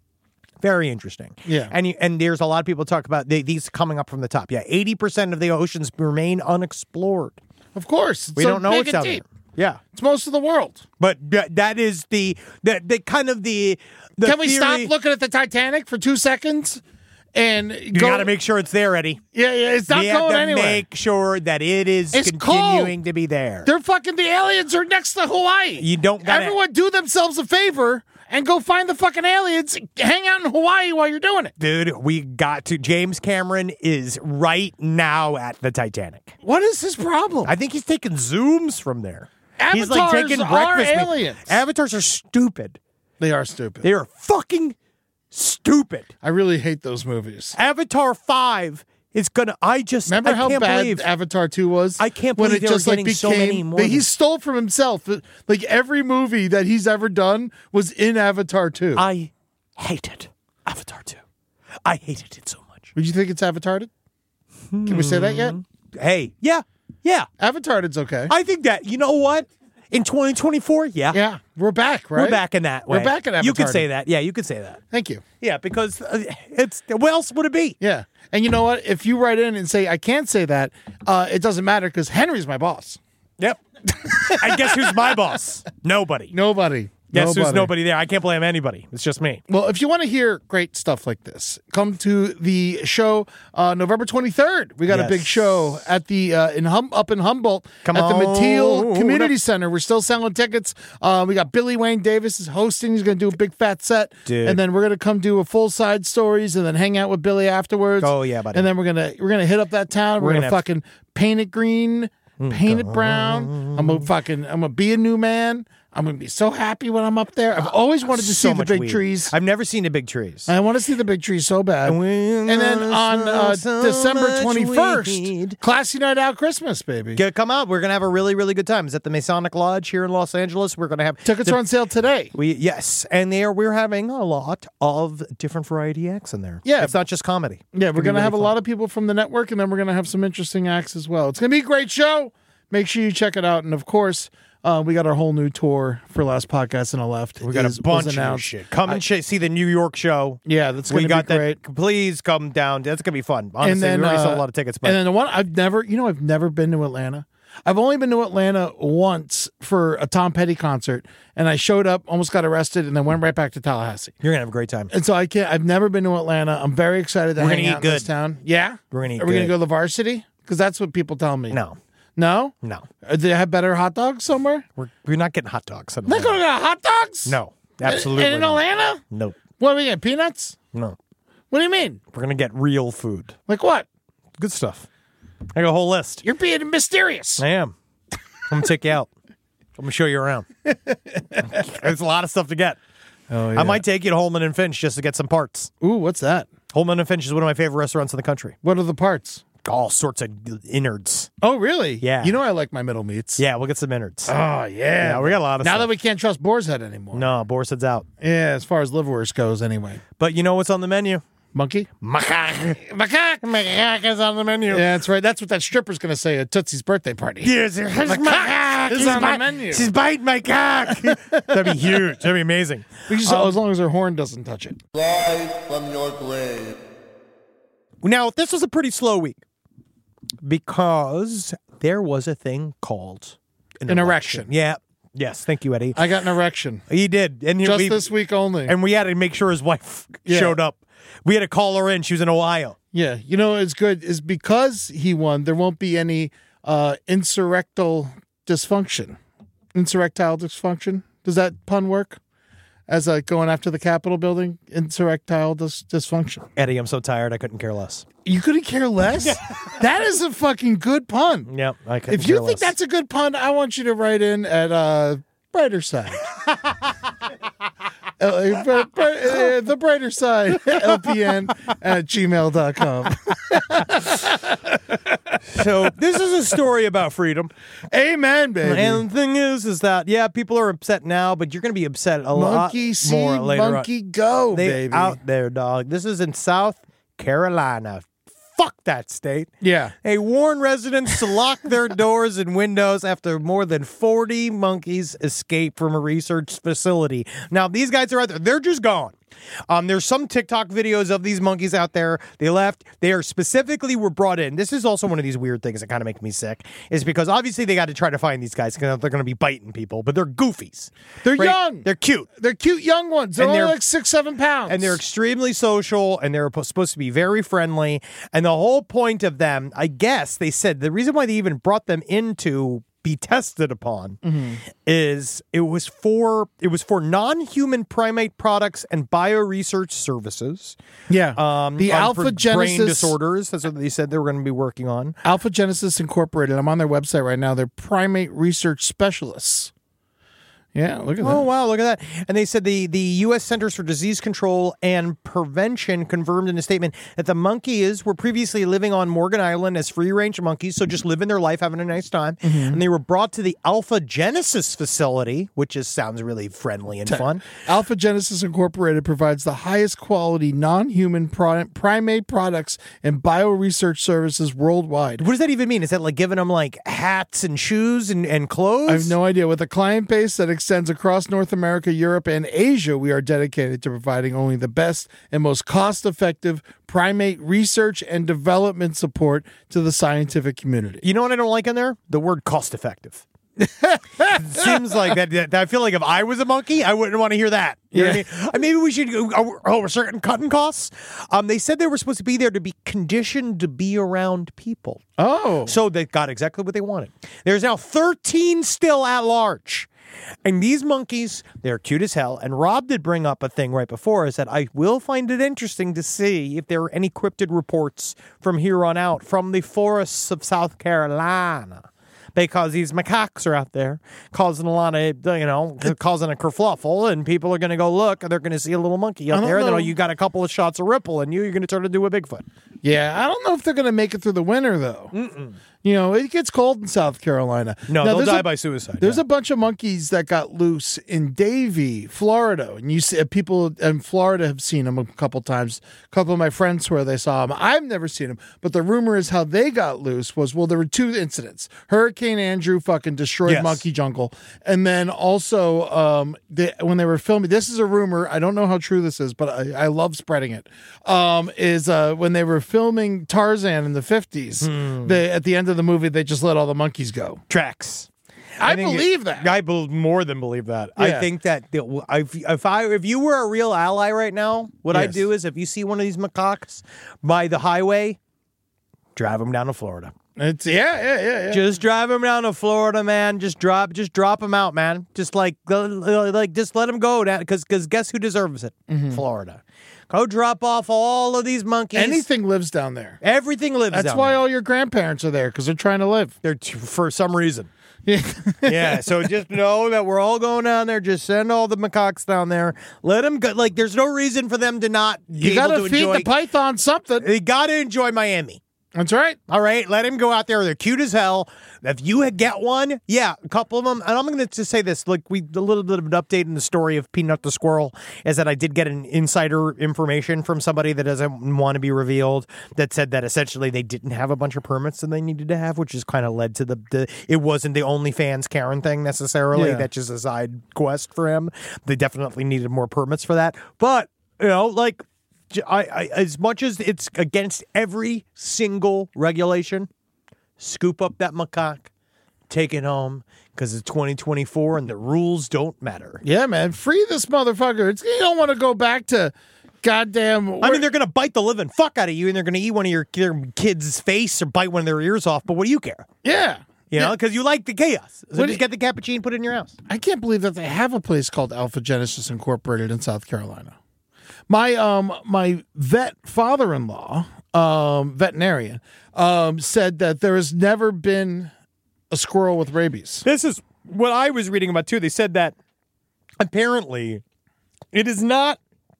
Very interesting. Yeah. And you, and there's a lot of people talk about they, these coming up from the top. Yeah, eighty percent of the oceans remain unexplored. Of course. It's We so don't know big what's and out deep. there. Yeah. It's most of the world. But th- that is the, the, the kind of the, the Can we theory. stop looking at the Titanic for two seconds and You go? got to make sure it's there, Eddie. Yeah, yeah. It's not we have going to anywhere. make sure that it is It's continuing cold. to be there. They're fucking the aliens are next to Hawaii. You don't gotta- Everyone do themselves a favor and go find the fucking aliens. Hang out in Hawaii while you're doing it. Dude, we got to. James Cameron is right now at the Titanic. What is his problem? I think he's taking zooms from there. he's Avatars like taking are breakfast. meat. aliens. Avatars are stupid. They are stupid. They are fucking stupid. I really hate those movies. Avatar five is gonna. I just Remember I how can't bad believe. Avatar two was? I can't when believe it they were just like getting became. so many more that he than- stole from himself. Like every movie that he's ever done was in Avatar two. I hated Avatar two. I hated it so much. Would you think it's Avatarded? Can we say that yet? Hey, yeah, yeah. Avatarded's okay. I think that, you know what? In twenty twenty-four, yeah. yeah, we're back, right? We're back in that We're way. back in You could Avatarded. say that. Yeah, you could say that. Thank you. Yeah, because uh, it's, what else would it be? Yeah. And you know what? If you write in and say, I can't say that, uh, it doesn't matter because Henry's my boss. Yep. I guess who's my boss? Nobody. Nobody. Guess who's nobody there? I can't blame anybody. It's just me. Well, if you want to hear great stuff like this, come to the show uh, November twenty-third. We got Yes. a big show at the uh, in hum- up in Humboldt Come at the on Mateel Community up. Center. We're still selling tickets. Uh, we got Billy Wayne Davis is hosting. He's going to do a big fat set, Dude. and then we're going to come do a full side stories, and then hang out with Billy afterwards. Oh, yeah, buddy. And then we're gonna we're gonna hit up that town. We're, We're gonna, gonna have- fucking paint it green. Paint it brown. I'm gonna fucking. I'm gonna be a new man. I'm going to be so happy when I'm up there. I've always wanted to So see the much big weed. trees. I've never seen the big trees. I want to see the big trees so bad. And then on uh, So December much twenty-first, weed. Classy Night Out Christmas, baby. Get- Come out. We're going to have a really, really good time. It's at the Masonic Lodge here in Los Angeles. We're going to have Tickets the- are on sale today. We Yes, and there we're having a lot of different variety acts in there. Yeah. It's not just comedy. Yeah, we're going to have a fun. lot of people from the network, and then we're going to have some interesting acts as well. It's going to be a great show. Make sure you check it out. And, of course, uh, we got our whole new tour for Last Podcast and a Left. We got is- a bunch was of new announced. shit. Come and sh- see the New York show. Yeah, that's going We to got be great. that. Please come down. That's gonna be fun. Honestly, and then, we already uh, sold a lot of tickets. But And then the one I've never, you know, I've never been to Atlanta. I've only been to Atlanta once for a Tom Petty concert, and I showed up, almost got arrested, and then went right back to Tallahassee. you're gonna have a great time. And so I can't. I've never been to Atlanta. I'm very excited to We're hang gonna out eat in this good. town. Yeah, We're gonna eat Are we gonna good. go to the Varsity? Because that's what people tell me. No, no, no, Uh, Do they have better hot dogs somewhere? we're we're not getting hot dogs. They're going to get hot dogs. No, absolutely. In, in not. Atlanta? No, What are we get? Peanuts? no. What do you mean? We're gonna get real food. Like what? Good stuff. I got a whole list. You're being mysterious. I am. I'm gonna take you out. I'm gonna show you around. There's a lot of stuff to get. Oh yeah. I might take you to Holman and Finch just to get some parts. Ooh, what's that? Holman and Finch is one of my favorite restaurants in the country. What are the parts? All sorts of innards. Oh, really? Yeah. You know I like my middle meats. Yeah, we'll get some innards. Oh, yeah. Yeah, we got a lot of Now stuff. that we can't trust Boar's Head anymore. No, Boris head's out. Yeah, as far as liverwurst goes, anyway. But you know what's on the menu? Monkey? Macaque. Macaque. Macaque is on the menu. Yeah, that's right. That's what that stripper's going to say at Tootsie's birthday party. Yes, here's macaque. is She's on the bite- menu. She's biting my cock. That'd be huge. That'd be amazing. We just- as long as her horn doesn't touch it. Rise from your grave. Now, this was a pretty slow week because there was a thing called An erection. Yeah. Yes. Thank you, Eddie. I got an erection. He did, and he, Just we, this week only. and we had to make sure his wife Yeah. showed up. We had to call her in. She was in Ohio. Yeah, you know it's good is because he won. There won't be any uh, insurrectal dysfunction. Insurrectile dysfunction. Does that pun work? As like going after the Capitol building, insurrectile dys- dysfunction. Eddie, I'm so tired. I couldn't care less. You couldn't care less. That is a fucking good pun. Yep. I couldn't If you care think less. that's a good pun, I want you to write in at uh, Brighter Side. Uh, br- br- uh, the Brighter Side, L P N at gmail dot com. So this is a story about freedom. Amen, baby. And the thing is, is that, yeah, people are upset now, but you're going to be upset a Monkey lot see, more later on. monkey go, They baby. out there, dog. This is in South Carolina. Fuck that state. Yeah. They warn residents to lock their doors and windows after more than forty monkeys escaped from a research facility. Now, these guys are out there. They're just gone. Um, there's some TikTok videos of these monkeys out there. They left. They are specifically were brought in. This is also one of these weird things that kind of make me sick, is because obviously they got to try to find these guys because they're going to be biting people, but they're goofies. They're right? young. They're cute. They're cute young ones. They're And only they're- like six, seven pounds. And they're extremely social, and they're po- supposed to be very friendly. And the whole point of them, I guess, they said the reason why they even brought them in to be tested upon Mm-hmm. is it was for it was for non-human primate products and bioresearch services. yeah. Um, the on- Alpha for brain Genesis disorders. That's what they said they were going to be working on. Alpha Genesis Incorporated. I'm on their website right now. They're primate research specialists. Yeah, look at Oh, that. wow, look at that. And they said the, the U S Centers for Disease Control and Prevention confirmed in a statement that the monkeys were previously living on Morgan Island as free-range monkeys, so just living their life, having a nice time. And they were brought to the Alpha Genesis facility, which is sounds really friendly and fun. Alpha Genesis Incorporated provides the highest quality non-human pri- primate products and bioresearch services worldwide. What does that even mean? Is that like giving them like hats and shoes and, and clothes? I have no idea. With a client base that extends across North America, Europe, and Asia, we are dedicated to providing only the best and most cost-effective primate research and development support to the scientific community. You know what I don't like in there? The word cost effective. It seems like that, that. I feel like if I was a monkey, I wouldn't want to hear that. You know what I mean? Uh, Maybe we should go oh, oh, certain cutting costs. Um, they said they were supposed to be there to be conditioned to be around people. Oh, So they got exactly what they wanted. There's now thirteen still at large. And these monkeys, they're cute as hell. And Rob did bring up a thing right before us that I will find it interesting to see if there are any cryptid reports from here on out from the forests of South Carolina. because these macaques are out there causing a lot of, you know, causing a kerfluffle, and people are going to go look, and they're going to see a little monkey I out don't there, and know. then you got a couple of shots of Ripple, and you, you're going to turn into a Bigfoot. Yeah, I don't know if they're going to make it through the winter, though. Mm-mm. You know, it gets cold in South Carolina. No, Now, they'll there's die a- by suicide. There's yeah. a bunch of monkeys that got loose in Davie, Florida, and you see people in Florida have seen them a couple times. A couple of my friends swear they saw them. I've never seen them, but the rumor is how they got loose was well, there were two incidents. Hurricane Andrew fucking destroyed Yes. Monkey Jungle, and then also um, they, when they were filming, this is a rumor. I don't know how true this is, but I, I love spreading it. Um, is uh, when they were filming Tarzan in the fifties, they at the end of the movie they just let all the monkeys go. Tracks. I, think believe it- that. I bel more than believe that. I Yeah. think that the- if, if I if you were a real ally right now, what I'd Yes. do is if you see one of these macaques by the highway, drive them down to Florida. It's yeah, yeah, yeah, yeah. Just drive them down to Florida, man. Just drop, just drop them out, man. Just like, like, just let them go, because because guess who deserves it? Florida. Go drop off all of these monkeys. Anything lives down there. Everything lives. That's down why there. all your grandparents are there because they're trying to live. They're t- for some reason. Yeah. Yeah, so just know that we're all going down there. Just send all the macaques down there. Let them go. Like, there's no reason for them to not be You able got to to feed enjoy. the python something. They got to enjoy Miami. That's right. All right, let him go out there. They're cute as hell. If you get one, yeah, a couple of them. And I'm going to just say this: like we, a little bit of an update in the story of Peanut the Squirrel is that I did get an insider information from somebody that doesn't want to be revealed that said that essentially they didn't have a bunch of permits that they needed to have, which has kind of led to the, the it wasn't the OnlyFans Karen thing necessarily. Yeah. That's just a side quest for him. They definitely needed more permits for that, but you know, like. I, I, as much as it's against every single regulation, scoop up that macaque, take it home, because it's twenty twenty-four and the rules don't matter. Yeah, man. Free this motherfucker. It's, you don't want to go back to goddamn. I mean, they're going to bite the living fuck out of you, and they're going to eat one of your, your kids' face or bite one of their ears off, but what do you care? yeah. You know, because you like the chaos. So What just do- get the cappuccino and put it in your house. I can't believe that they have a place called Alpha Genesis Incorporated in South Carolina. My um my vet father-in-law, um veterinarian, um said that there has never been a squirrel with rabies. This is what I was reading about, too. They said that apparently it is not,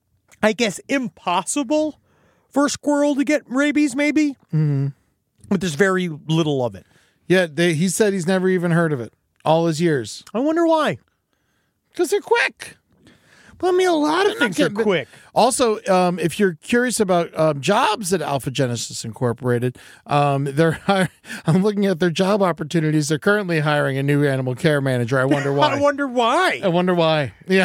I guess, impossible for a squirrel to get rabies, maybe. Mm-hmm. But there's very little of it. Yeah, they, he said he's never even heard of it all his years I wonder why. because they're quick. Well, I mean, a lot of They're not things are getting- quick. Also, um, if you're curious about um, jobs at Alpha Genesis Incorporated, um, they're hi- I'm looking at their job opportunities. They're currently hiring a new animal care manager. I wonder why. I wonder why. I wonder why. Yeah.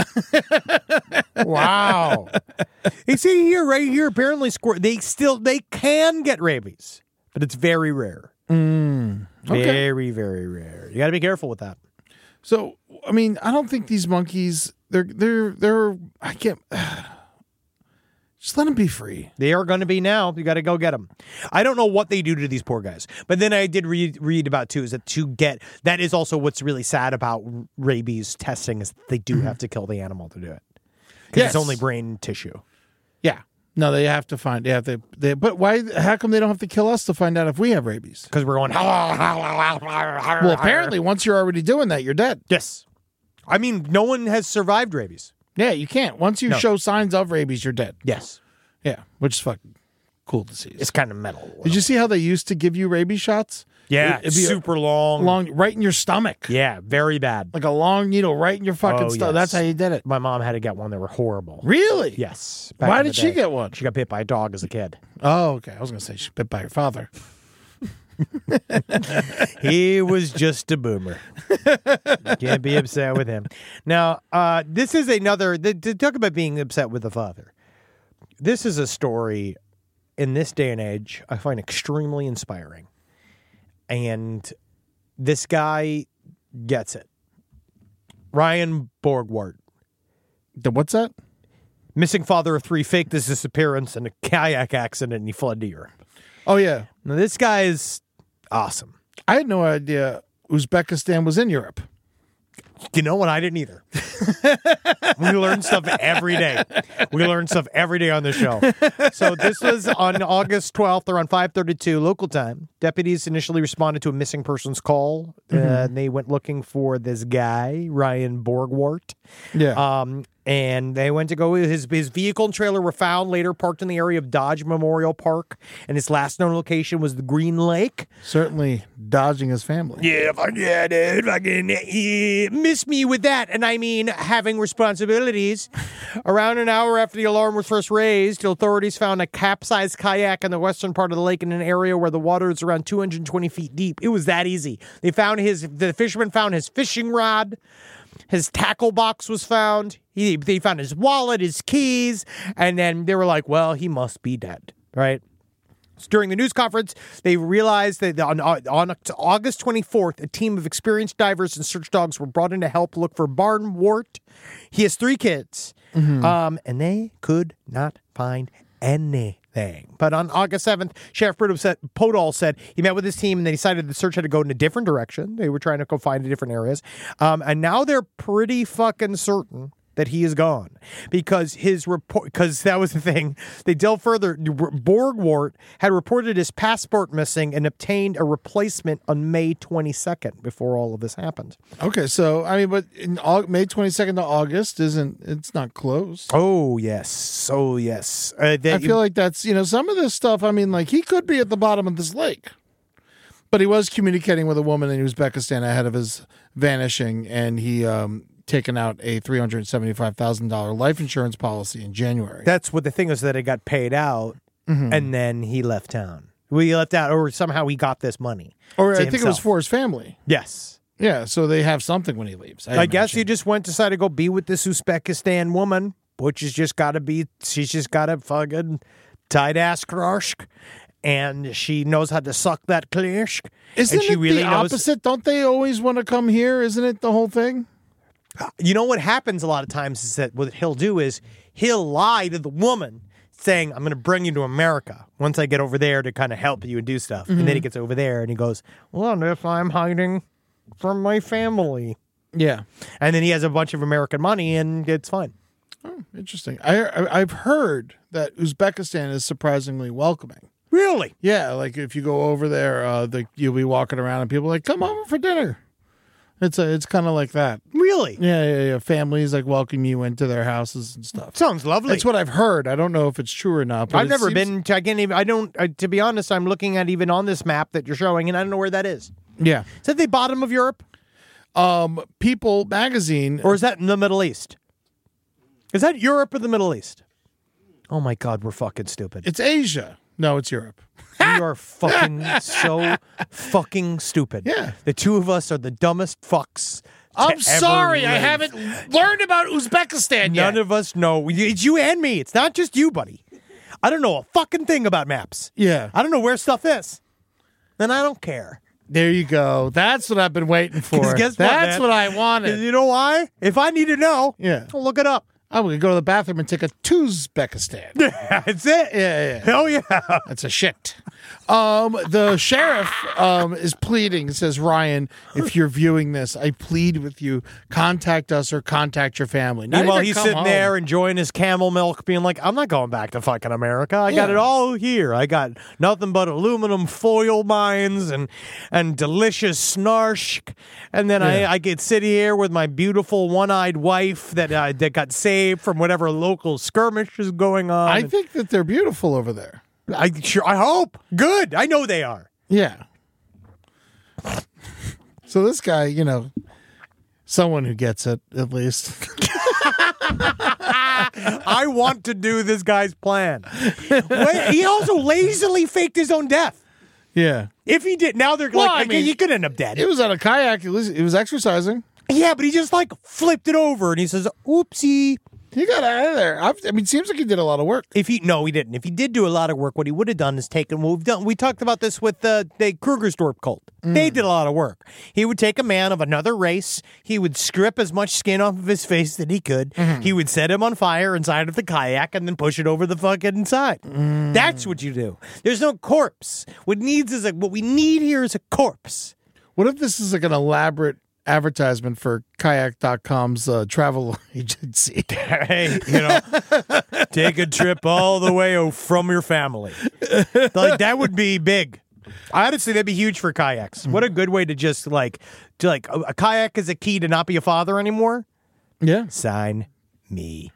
Wow. You see here, right here, apparently squirrel, they still, they can get rabies, but it's very rare. okay. Very, very rare. You got to be careful with that. So, I mean, I don't think these monkeys. They're they're they're. I can't. Just let them be free. They are going to be now. You got to go get them. I don't know what they do to these poor guys. But then I did read read about, too, is that to get, that is also what's really sad about rabies testing is they do have to kill the animal to do it. Because Yes. it's only brain tissue. Yeah. No, they have to find. They have to. They, but why? How come they don't have to kill us to find out if we have rabies? Because we're going, Well, apparently, once you're already doing that, you're dead. yes. I mean, no one has survived rabies. Yeah, you can't. Once you No. show signs of rabies, you're dead. Yes. Yeah, which is fucking cool to see. It's kind of metal. Did you see how they used to give you rabies shots? Yeah, It- it'd be a super long. long, right in your stomach, Yeah, very bad. like a long needle right in your fucking Oh, stomach. yes. That's how you did it. My mom had to get one that were horrible. Really? Yes. back Why in the did she day. get one? She got bit by a dog as a kid. Oh, okay. I was gonna say she bit by your father. He was just a boomer. Can't be upset with him. Now, uh, this is another, the, to talk about being upset with the father. This is a story in this day and age I find extremely inspiring. And this guy gets it. Ryan Borgward, The, what's that? missing father of three, faked his disappearance in a kayak accident and he fled to Europe. Oh yeah, Now, this guy is awesome. I had no idea Uzbekistan was in Europe. You know what? I didn't either. We learn stuff every day. We learn stuff every day on the show. So this was on August twelfth around five thirty-two local time. Deputies initially responded to a missing persons call. Mm-hmm. Uh, and they went looking for this guy, Ryan Borgwart. Yeah. Um, and they went to go. His his vehicle and trailer were found later parked in the area of Dodge Memorial Park, and his last known location was the Green Lake. Certainly dodging his family. Yeah, fuck yeah, dude. Fucking yeah, miss me with that. And I mean, having responsibilities. Around an hour after the alarm was first raised, authorities found a capsized kayak in the western part of the lake in an area where the water is around two hundred twenty feet deep. It was that easy. They found his, the fisherman found his fishing rod. His tackle box was found. He, they found his wallet, his keys, and then they were like, well, he must be dead, right? So during the news conference, they realized that on, on August twenty-fourth, a team of experienced divers and search dogs were brought in to help look for Barnwart. He has three kids, mm-hmm. um, and they could not find anything. But on August seventh, Sheriff Podol said, Podol said he met with his team and they decided the search had to go in a different direction. They were trying to go find different areas. Um, and now they're pretty fucking certain that he is gone because his report, because that was the thing. They delved further. Borgwart had reported his passport missing and obtained a replacement on May twenty-second before all of this happened. Okay, so I mean, but in August, May twenty-second to August isn't, it's not close. Oh, yes. Oh, yes. Uh, that, I feel like that's, you know, some of this stuff, I mean, like he could be at the bottom of this lake, but he was communicating with a woman in Uzbekistan ahead of his vanishing, and he, um, taken out a three hundred seventy-five thousand dollars life insurance policy in January. That's what the thing is, that it got paid out, mm-hmm. and then he left town. Well, he left out, or somehow he got this money. Or I himself. think it was for his family. Yes. Yeah, so they have something when he leaves. I, I guess he just went decided to go be with this Uzbekistan woman, which has just got to be, she's just got a fucking tight ass krashk. And she knows how to suck that klishk. Isn't and she it really the knows, opposite? Don't they always want to come here? Isn't it the whole thing? You know what happens a lot of times is that what he'll do is he'll lie to the woman saying, I'm going to bring you to America once I get over there to kind of help you and do stuff. Mm-hmm. And then he gets over there and he goes, well, and if I'm hiding from my family. Yeah. And then he has a bunch of American money and it's fine. Oh, interesting. I, I, I've heard that Uzbekistan is surprisingly welcoming. Really? Yeah, like if you go over there, uh, the, you'll be walking around and people are like, come over for dinner. It's a, it's kind of like that. Really? Yeah, yeah, yeah. Families like welcome you into their houses and stuff. Sounds lovely. That's what I've heard. I don't know if it's true or not. But I've never seems... been. To, I can't even. I don't. I, to be honest, I'm looking at even on this map that you're showing, and I don't know where that is. Yeah. Is that the bottom of Europe? Um, People magazine, or is that in the Middle East? Is that Europe or the Middle East? Oh my God, we're fucking stupid. It's Asia. No, it's Europe. We are fucking so fucking stupid. Yeah. The two of us are the dumbest fucks. I'm sorry, live. I haven't learned about Uzbekistan yet. None of us know. It's you and me. It's not just you, buddy. I don't know a fucking thing about maps. Yeah. I don't know where stuff is. And I don't care. There you go. That's what I've been waiting for. Guess That's what, what I wanted. You know why? If I need to know, yeah, I'll look it up. I'm going to go to the bathroom and take a Uzbekistan. That's it. Yeah, yeah. Hell yeah. That's a shit. Um, the sheriff um, is pleading, says, Ryan, if you're viewing this, I plead with you, contact us or contact your family. Not Meanwhile, even he's come sitting home. there enjoying his camel milk, being like, I'm not going back to fucking America. I got Yeah. it all here. I got nothing but aluminum foil mines and and delicious snarsh. And then Yeah. I, I get sit here with my beautiful one-eyed wife that uh, that got saved from whatever local skirmish is going on. I think that they're beautiful over there. I sure I hope. Good. I know they are. Yeah. So this guy, you know, someone who gets it, at least. I want to do this guy's plan. Wait, he also lazily faked his own death. Yeah. If he did, now they're Well, like, I okay, mean, he could end up dead. It was on a kayak. It was, it was exercising. Yeah, but he just like flipped it over and he says, oopsie. He got out of there. I've, I mean, it seems like he did a lot of work. If he no, he didn't. If he did do a lot of work, what he would have done is taken what we've done. We talked about this with the, the Krugersdorp cult. Mm. They did a lot of work. He would take a man of another race. He would strip as much skin off of his face that he could. Mm-hmm. He would set him on fire inside of the kayak and then push it over the fucking side. Mm. That's what you do. There's no corpse. What needs is a what we need here is a corpse. What if this is like an elaborate advertisement for kayak dot com's uh, travel agency. Hey, you know, take a trip all the way o- from your family. Like, that would be big. Honestly, that'd be huge for kayaks. What a good way to just like, to like a, a kayak is a key to not be a father anymore. Yeah. Sign me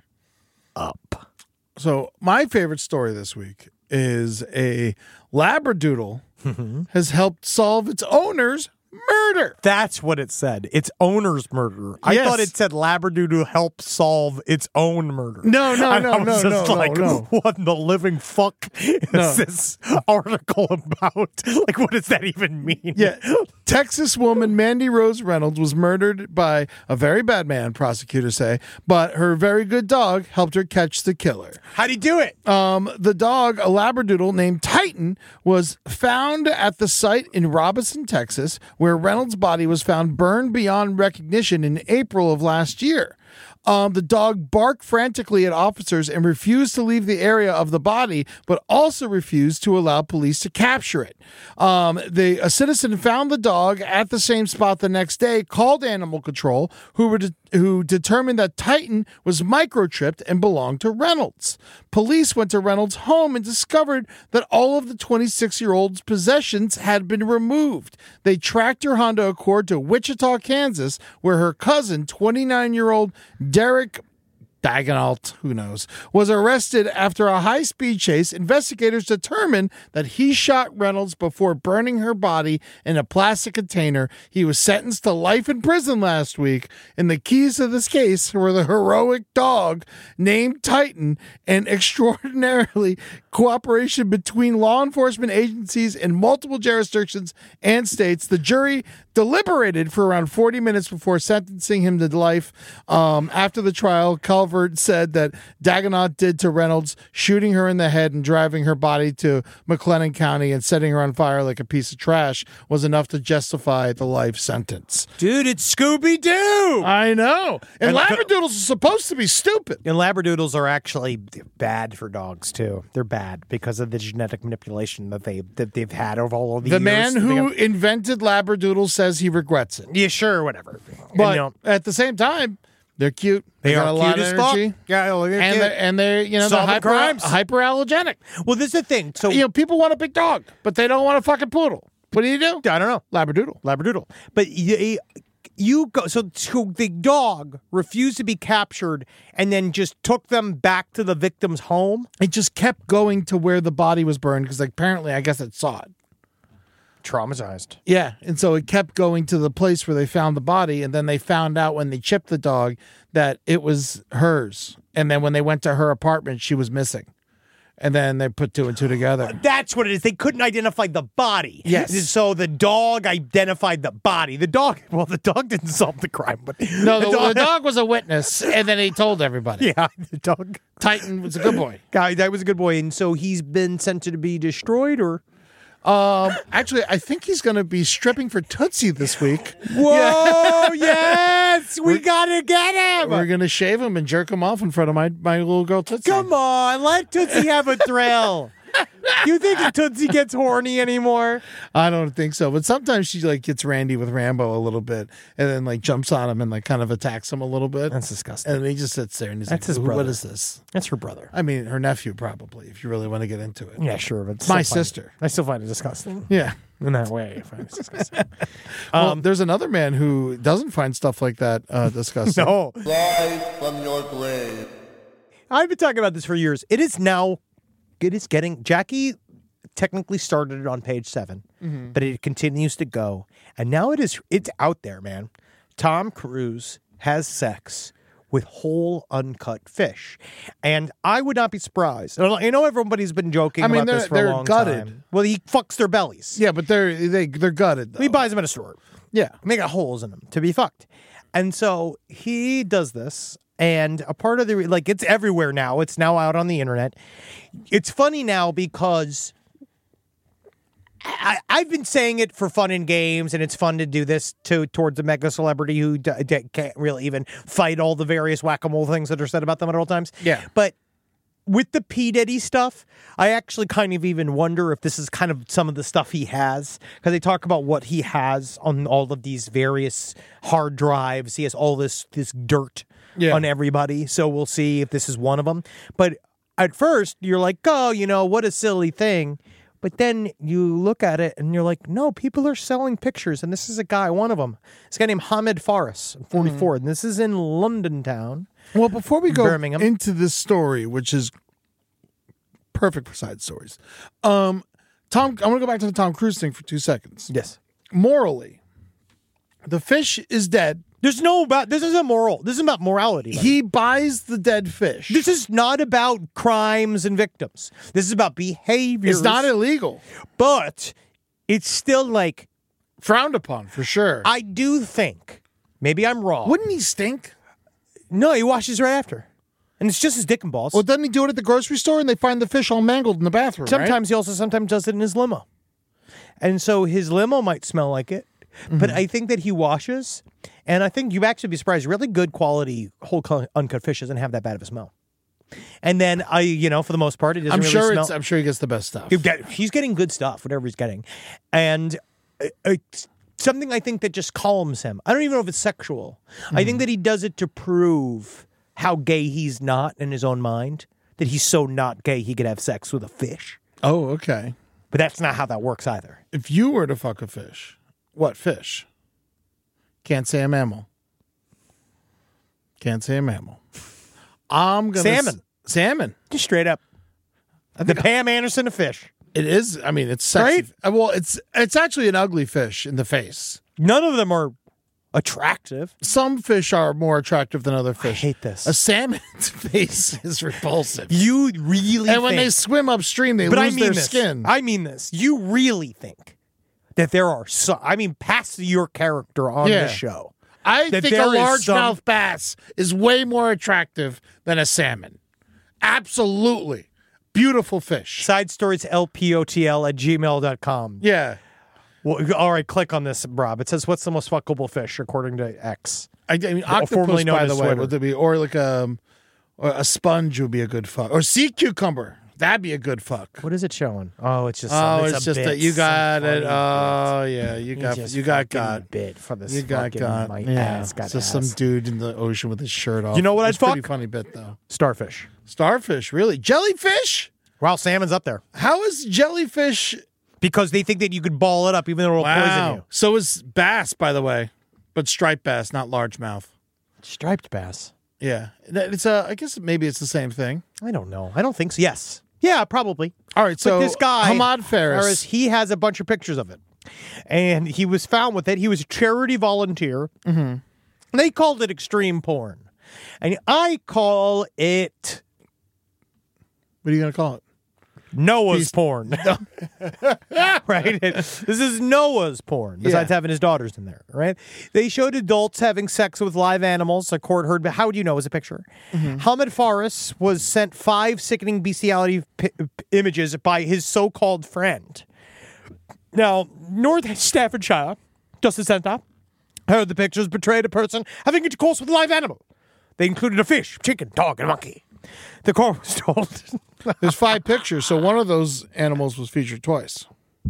up. So my favorite story this week is a Labradoodle has helped solve its owner's murder. That's what it said. It's owner's murder. I Yes. thought it said Labradoodle help solve its own murder. No, no, And no, I was no, just no, like, no, no. what in the living fuck is No. this article about? Like, what does that even mean? Yeah. Texas woman Mandy Rose Reynolds was murdered by a very bad man, prosecutors say, but her very good dog helped her catch the killer. How'd he do it? Um, the dog, a Labradoodle named Titan, was found at the site in Robinson, Texas, where Reynolds' body was found burned beyond recognition in April of last year. Um, the dog barked frantically at officers and refused to leave the area of the body, but also refused to allow police to capture it. Um, the, a citizen found the dog at the same spot the next day, called animal control, who were de- who determined that Titan was microchipped and belonged to Reynolds. Police went to Reynolds' home and discovered that all of the twenty-six-year-old's possessions had been removed. They tracked her Honda Accord to Wichita, Kansas, where her cousin, twenty-nine-year-old Derek Dagenalt, who knows, was arrested after a high-speed chase. Investigators determined that he shot Reynolds before burning her body in a plastic container. He was sentenced to life in prison last week, and the keys to this case were the heroic dog named Titan and extraordinarily cooperation between law enforcement agencies in multiple jurisdictions and states. The jury deliberated for around forty minutes before sentencing him to life. Um, after the trial, Calvert said that Dagenot did to Reynolds, shooting her in the head and driving her body to McLennan County and setting her on fire like a piece of trash, was enough to justify the life sentence. Dude, it's Scooby-Doo! I know. And, And- Labradoodles are supposed to be stupid. And Labradoodles are actually bad for dogs, too. They're bad because of the genetic manipulation that, they, that they've had over all of the The years. man They who got- invented Labradoodles says he regrets it. Yeah, sure, whatever. But And, you know, at the same time, they're cute. they got are a lot cute of as fuck. energy. Yeah, oh, they're And cute. they're, and they're, you know, they're Solving hyper, crimes. hyperallergenic. Well, this is the thing. So, You know, people want a big dog, but they don't want a fucking poodle. What do you do? I don't know. Labradoodle. Labradoodle. But you, you go, so, so the dog refused to be captured and then just took them back to the victim's home. It just kept going to where the body was burned because, like, apparently, I guess it saw it. Traumatized. Yeah, and so it kept going to the place where they found the body, and then they found out when they chipped the dog that it was hers. And then when they went to her apartment, she was missing. And then they put two and two together. That's what it is. They couldn't identify the body. Yes. So the dog identified the body. The dog, well, the dog didn't solve the crime, but No, the, the dog was a witness, and then he told everybody. yeah, the dog. Titan was a good boy. Guy, that was a good boy, and so he's been sent to be destroyed, or Um, actually, I think he's going to be stripping for Tootsie this week. whoa, yes, we gotta get him. We're going to shave him and jerk him off in front of my, my little girl Tootsie. Come on, let Tootsie have a thrill. Do you think Tootsie gets horny anymore? I don't think so, but sometimes she like gets randy with Rambo a little bit, and then like jumps on him and like kind of attacks him a little bit. That's disgusting. And he just sits there and he's That's like, his "What brother. is this?" That's her brother. I mean, her nephew probably, if you really want to get into it. Yeah, sure, but My still find- sister. I still find it disgusting. Yeah. In that way, I find it disgusting. Well, there's another man who doesn't find stuff like that uh, disgusting. No, Live from your grave. I've been talking about this for years. It is now, it is getting, Jackie technically started it on page seven, but it continues to go. And now it is, it's out there, man. Tom Cruise has sex with whole uncut fish. And I would not be surprised. I know everybody's been joking I mean, about this they're- for a they're long gutted. time. Well, he fucks their bellies. Yeah, but they're they they're gutted. Though. He buys them at a store. Yeah. And they got holes in them to be fucked. And so he does this. And a part of the, like, it's everywhere now. It's now out on the internet. It's funny now because I, I've been saying it for fun and games, and it's fun to do this to towards a mega celebrity who d- d- can't really even fight all the various whack-a-mole things that are said about them at all times. Yeah. But with the P. Diddy stuff, I actually kind of even wonder if this is kind of some of the stuff he has, because they talk about what he has on all of these various hard drives. He has all this this dirt Yeah. on everybody, so we'll see if this is one of them. But at first, you're like, oh, you know, what a silly thing. But then you look at it and you're like, no, people are selling pictures. And this is a guy, one of them. This guy named Hamid Faris, forty-four. And this is in London town. Well, before we go Birmingham. into this story, which is perfect for side stories, um, Tom, I want to go back to the Tom Cruise thing for two seconds. Yes. Morally, the fish is dead. There's no about, this isn't moral. This is about morality. buddy. He buys the dead fish. This is not about crimes and victims. This is about behaviors. It's not illegal. But it's still like, Frowned upon, for sure. I do think, maybe I'm wrong. Wouldn't he stink? No, he washes right after. And it's just his dick and balls. Well, doesn't he do it at the grocery store and they find the fish all mangled in the bathroom, Sometimes he also sometimes does it in his limo. And so his limo might smell like it. Mm-hmm. But I think that he washes. And I think you'd actually be surprised. Really good quality whole co- uncut fish doesn't have that bad of a smell. And then, I, you know, for the most part, it doesn't I'm really sure smell. it's. I'm sure he gets the best stuff. You get- he's getting good stuff, whatever he's getting. And uh, it's something I think that just calms him. I don't even know if it's sexual. I think that he does it to prove how gay he's not in his own mind, that he's so not gay he could have sex with a fish. Oh, okay. But that's not how that works either. If you were to fuck a fish, what fish? Can't say a mammal. Can't say a mammal. I'm gonna Salmon. S- salmon. Just straight up. The Pam Anderson of fish. It is. I mean, it's sexy. Right? Uh, Well, it's it's actually an ugly fish in the face. None of them are attractive. Some fish are more attractive than other fish. hate this. A salmon's face is repulsive. You really And when think, they swim upstream, they but lose I mean their this. skin. I mean this. You really think that there are so, I mean, past your character on Yeah. this show. I that think a there is largemouth some- bass is way more attractive than a salmon. Absolutely. Beautiful fish. Side stories L P O T L at gmail dot com. Yeah. Well, all right, click on this, Rob. It says, what's the most fuckable fish according to X? I, I mean, Or octopus, formerly known by as the way, Twitter. would there be, or like a, or a sponge would be a good fuck. Or sea cucumber. That'd be a good fuck. What is it showing? Oh, it's just Oh, it's, it's a just bit, that you got some it. funny Oh, bit. yeah. You got, just you got fucking got. bit for this. You got fucking, got. My Yeah. ass got It's just some ass. dude in the ocean with his shirt off. You know what It's I'd a pretty fuck? funny bit, though. Starfish. Starfish, really? Jellyfish? Wow, salmon's up there How is jellyfish? because they think that you could ball it up even though it'll poison you. So is bass, by the way, but striped bass, not largemouth. Striped bass. Yeah, That- it's a. I guess maybe it's the same thing. I don't know. I don't think so. Yes. Yeah, probably. All right, so but this guy, Hamad Faris. he has a bunch of pictures of it. And he was found with it. He was a charity volunteer. Mm-hmm. They called it extreme porn. And I call it What are you gonna call it? Noah's He's- porn. Right? This is Noah's porn, besides Yeah. having his daughters in there, right? They showed adults having sex with live animals. A court heard, but how would you know it was a picture? Mm-hmm. Hamid Faris was sent five sickening bestiality p- p- images by his so-called friend. Now, North Staffordshire Justice Centre heard the pictures portrayed a person having intercourse with a live animal. They included a fish, chicken, dog, and monkey. The court was told... There's five pictures, so one of those animals was featured twice.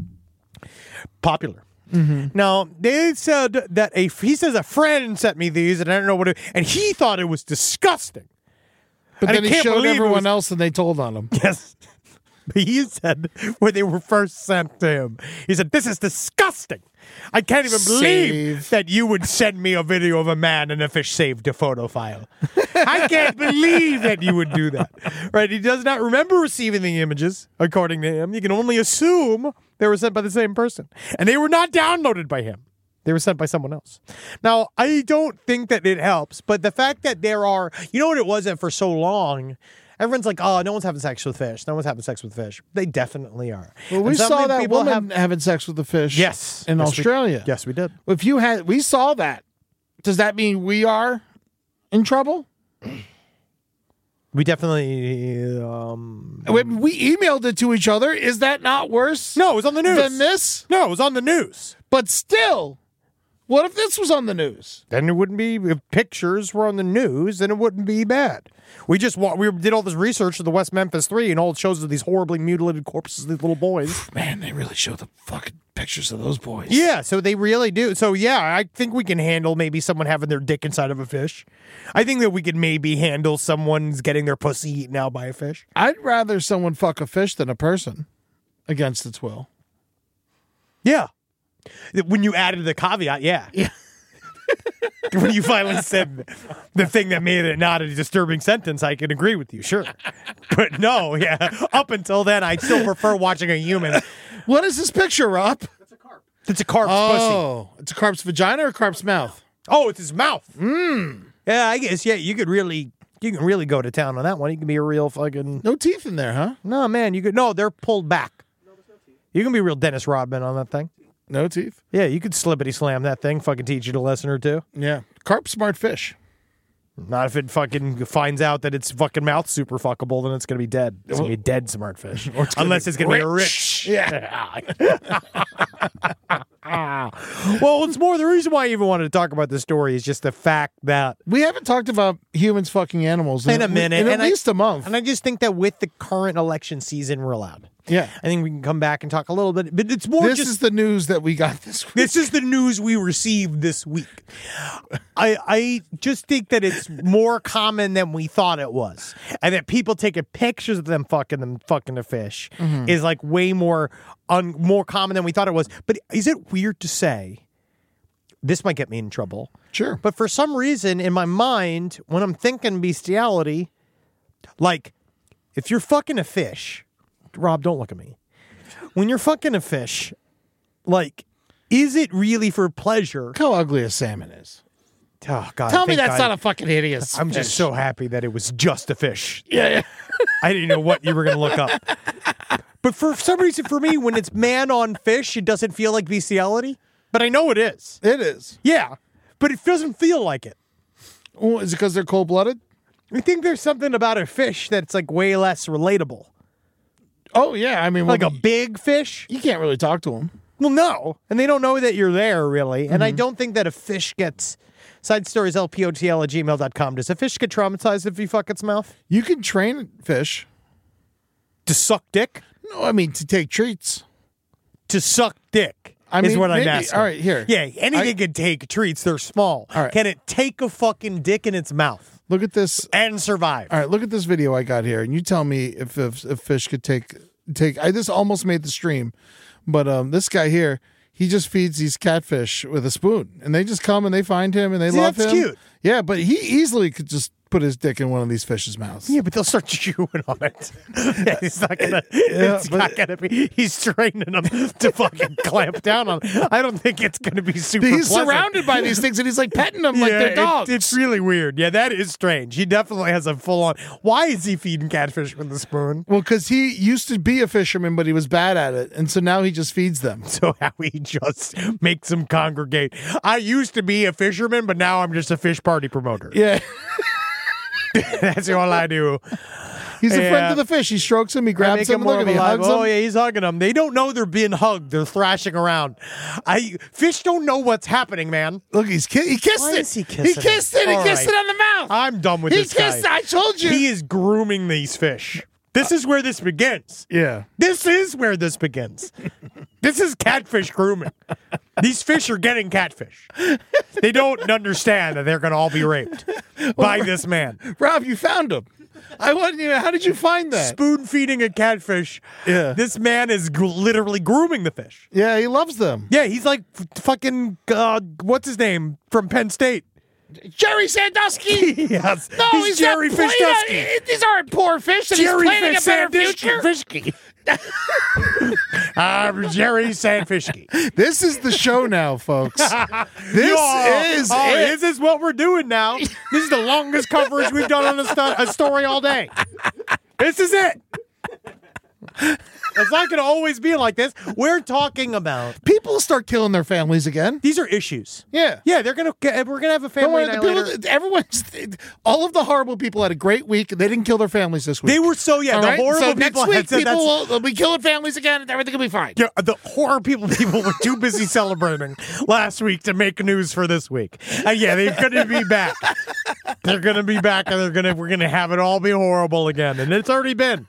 popular. Now they said that a he says a friend sent me these, and I don't know what it, and he thought it was disgusting. But And I then he can't showed believe it everyone was- else, and they told on him. Yes, but he said when they were first sent to him, he said, "This is disgusting. I can't even believe Save. that you would send me a video of a man and a fish saved to photo file. I can't believe that you would do that." Right? He does not remember receiving the images, according to him. You can only assume they were sent by the same person, and they were not downloaded by him. They were sent by someone else. Now, I don't think that it helps, but the fact that there are, you know what it was that for so long, everyone's like, oh, no one's having sex with fish. No one's having sex with fish. They definitely are. Well, we And some saw that people woman have- having sex with the fish. Yes. in Yes, we- Australia. yes, we did. If you had, we saw that. Does that mean we are in trouble? We definitely, um... We, we emailed it to each other. Is that not worse? No, it was on the news. Than this? No, it was on the news. But still, What if this was on the news? Then it wouldn't be, if pictures were on the news, then it wouldn't be bad. We just wa- we did all this research of the West Memphis Three, and all it shows are these horribly mutilated corpses of these little boys. Man, they really show the fucking pictures of those boys. Yeah, so they really do. So yeah, I think we can handle maybe someone having their dick inside of a fish. I think that we could maybe handle someone's getting their pussy eaten out by a fish. I'd rather someone fuck a fish than a person against its will. Yeah. When you added the caveat, yeah. Yeah. When you finally said the thing that made it not a disturbing sentence, I can agree with you, sure. But no, yeah. Up until then, I still prefer watching a human. What is this picture, Rob? It's a carp. It's a carp's pussy. Oh, it's a carp's vagina or a carp's mouth? Oh, it's his mouth. Mmm. Yeah, I guess, yeah, you could really, you can really go to town on that one. You can be a real fucking... No teeth in there, huh? No, man, you could, no, they're pulled back. No, there's no teeth. You can be real Dennis Rodman on that thing. No teeth? Yeah, you could slippity slam that thing, fucking teach it a lesson or two. Yeah. Carp smart fish. Not if it fucking finds out that its fucking mouth's super fuckable, then it's going to be dead. It's going to be a dead smart fish. Or it's Unless it's going to be a rich. Yeah. Well, it's more the reason why I even wanted to talk about this story is just the fact that We haven't talked about humans fucking animals in, in a minute, in at and least I, a month. And I just think that with the current election season, we're allowed. Yeah. I think we can come back and talk a little bit, but it's more This just is the news that we got this week. This is the news we received this week. I I just think that it's more common than we thought it was, and that people taking pictures of them fucking them fucking a fish Mm-hmm. is like way more un, more common than we thought it was. But is it weird to say? This might get me in trouble. Sure. But for some reason, in my mind, when I'm thinking bestiality, like if you're fucking a fish, Rob, don't look at me. When you're fucking a fish, like, is it really for pleasure? Look how ugly a salmon is. Oh, God. Tell me thank that's God. not a fucking hideous I'm fish. just so happy that it was just a fish. Yeah, yeah. I didn't know what you were going to look up. But for some reason, for me, when it's man on fish, it doesn't feel like bestiality. But I know it is. It is. Yeah. But it doesn't feel like it. Oh, is it because they're cold-blooded? I think there's something about a fish that's like way less relatable. Oh, yeah. I mean, Like well, a big fish? you can't really talk to them. Well, no. And they don't know that you're there, really. And Mm-hmm. I don't think that a fish gets... Side stories, L P O T L at gmail dot com. Does a fish get traumatized if you fuck its mouth? You can train fish. To suck dick? No, I mean to take treats. To suck dick I is mean, what I'm maybe- asking. all right, here. Yeah, anything I- can take treats. They're small. All right. Can it take a fucking dick in its mouth Look at this. and survive? All right, look at this video I got here, and you tell me if if, if fish could take take. I this almost made the stream, but um, this guy here, he just feeds these catfish with a spoon, and they just come and they find him and they See, love that's him. cute. Yeah, but he easily could just put his dick in one of these fish's mouths. Yeah, but they'll start chewing on it. Yeah, he's not gonna. it's but- not gonna be. He's training them to fucking clamp down on. It. I don't think it's gonna be super. He's pleasant. surrounded by these things, and he's like petting them like Yeah, they're it- dogs. it's really weird. Yeah, that is strange. He definitely has a full on. Why is he feeding catfish with a spoon? well, because he used to be a fisherman, but he was bad at it, and so now he just feeds them. So how he just makes them congregate. I used to be a fisherman, but now I'm just a fish party promoter. Yeah, That's all I do. he's a Yeah. friend to the fish. He strokes him, he I grabs make him, him look more at of him, a he live. hugs Oh him. yeah, he's hugging them. They don't know they're being hugged. They're thrashing around. I fish don't know what's happening, man. Look, he's ki- he kissed Why it. is he kissing kissed it? it. He All kissed right. it on the mouth. I'm done with he this kissed guy. it. I told you. He is grooming these fish. This is where this begins. yeah. This is where this begins. This is catfish grooming. These fish are getting catfish. They don't understand that they're going to all be raped by this man. Rob, you found him. I wasn't even. How did you find that? Spoon feeding a catfish. Yeah. This man is gr- literally grooming the fish. Yeah, he loves them. Yeah, he's like f- fucking, uh, what's his name from Penn State? Jerry Sandusky. Yes. No, he's, he's Jerry not playing Fishdusky. a- These aren't poor fish. That Jerry he's planning Fish a better Sandusky. future. Fishky. I'm Jerry Sandfishky. This is the show now, folks. This Oh, is oh, it. This is what we're doing now. This is the longest coverage we've done on a, sto- a story all day. This is it. It's not going to always be like this. We're talking about People start killing their families again. these are issues. Yeah. Yeah, they're gonna. We're gonna have a Don't family worry, night the people, later. everyone's, all of the horrible people had a great week. They didn't kill their families this week. They were so yeah. All the right? horrible so people next had week, said people that's- will, will be killing families again, and everything will be fine. Yeah, the horror people people were too busy celebrating last week to make news for this week. And yeah, they're going to be back. They're going to be back, and they're going to we're going to have it all be horrible again. And it's already been.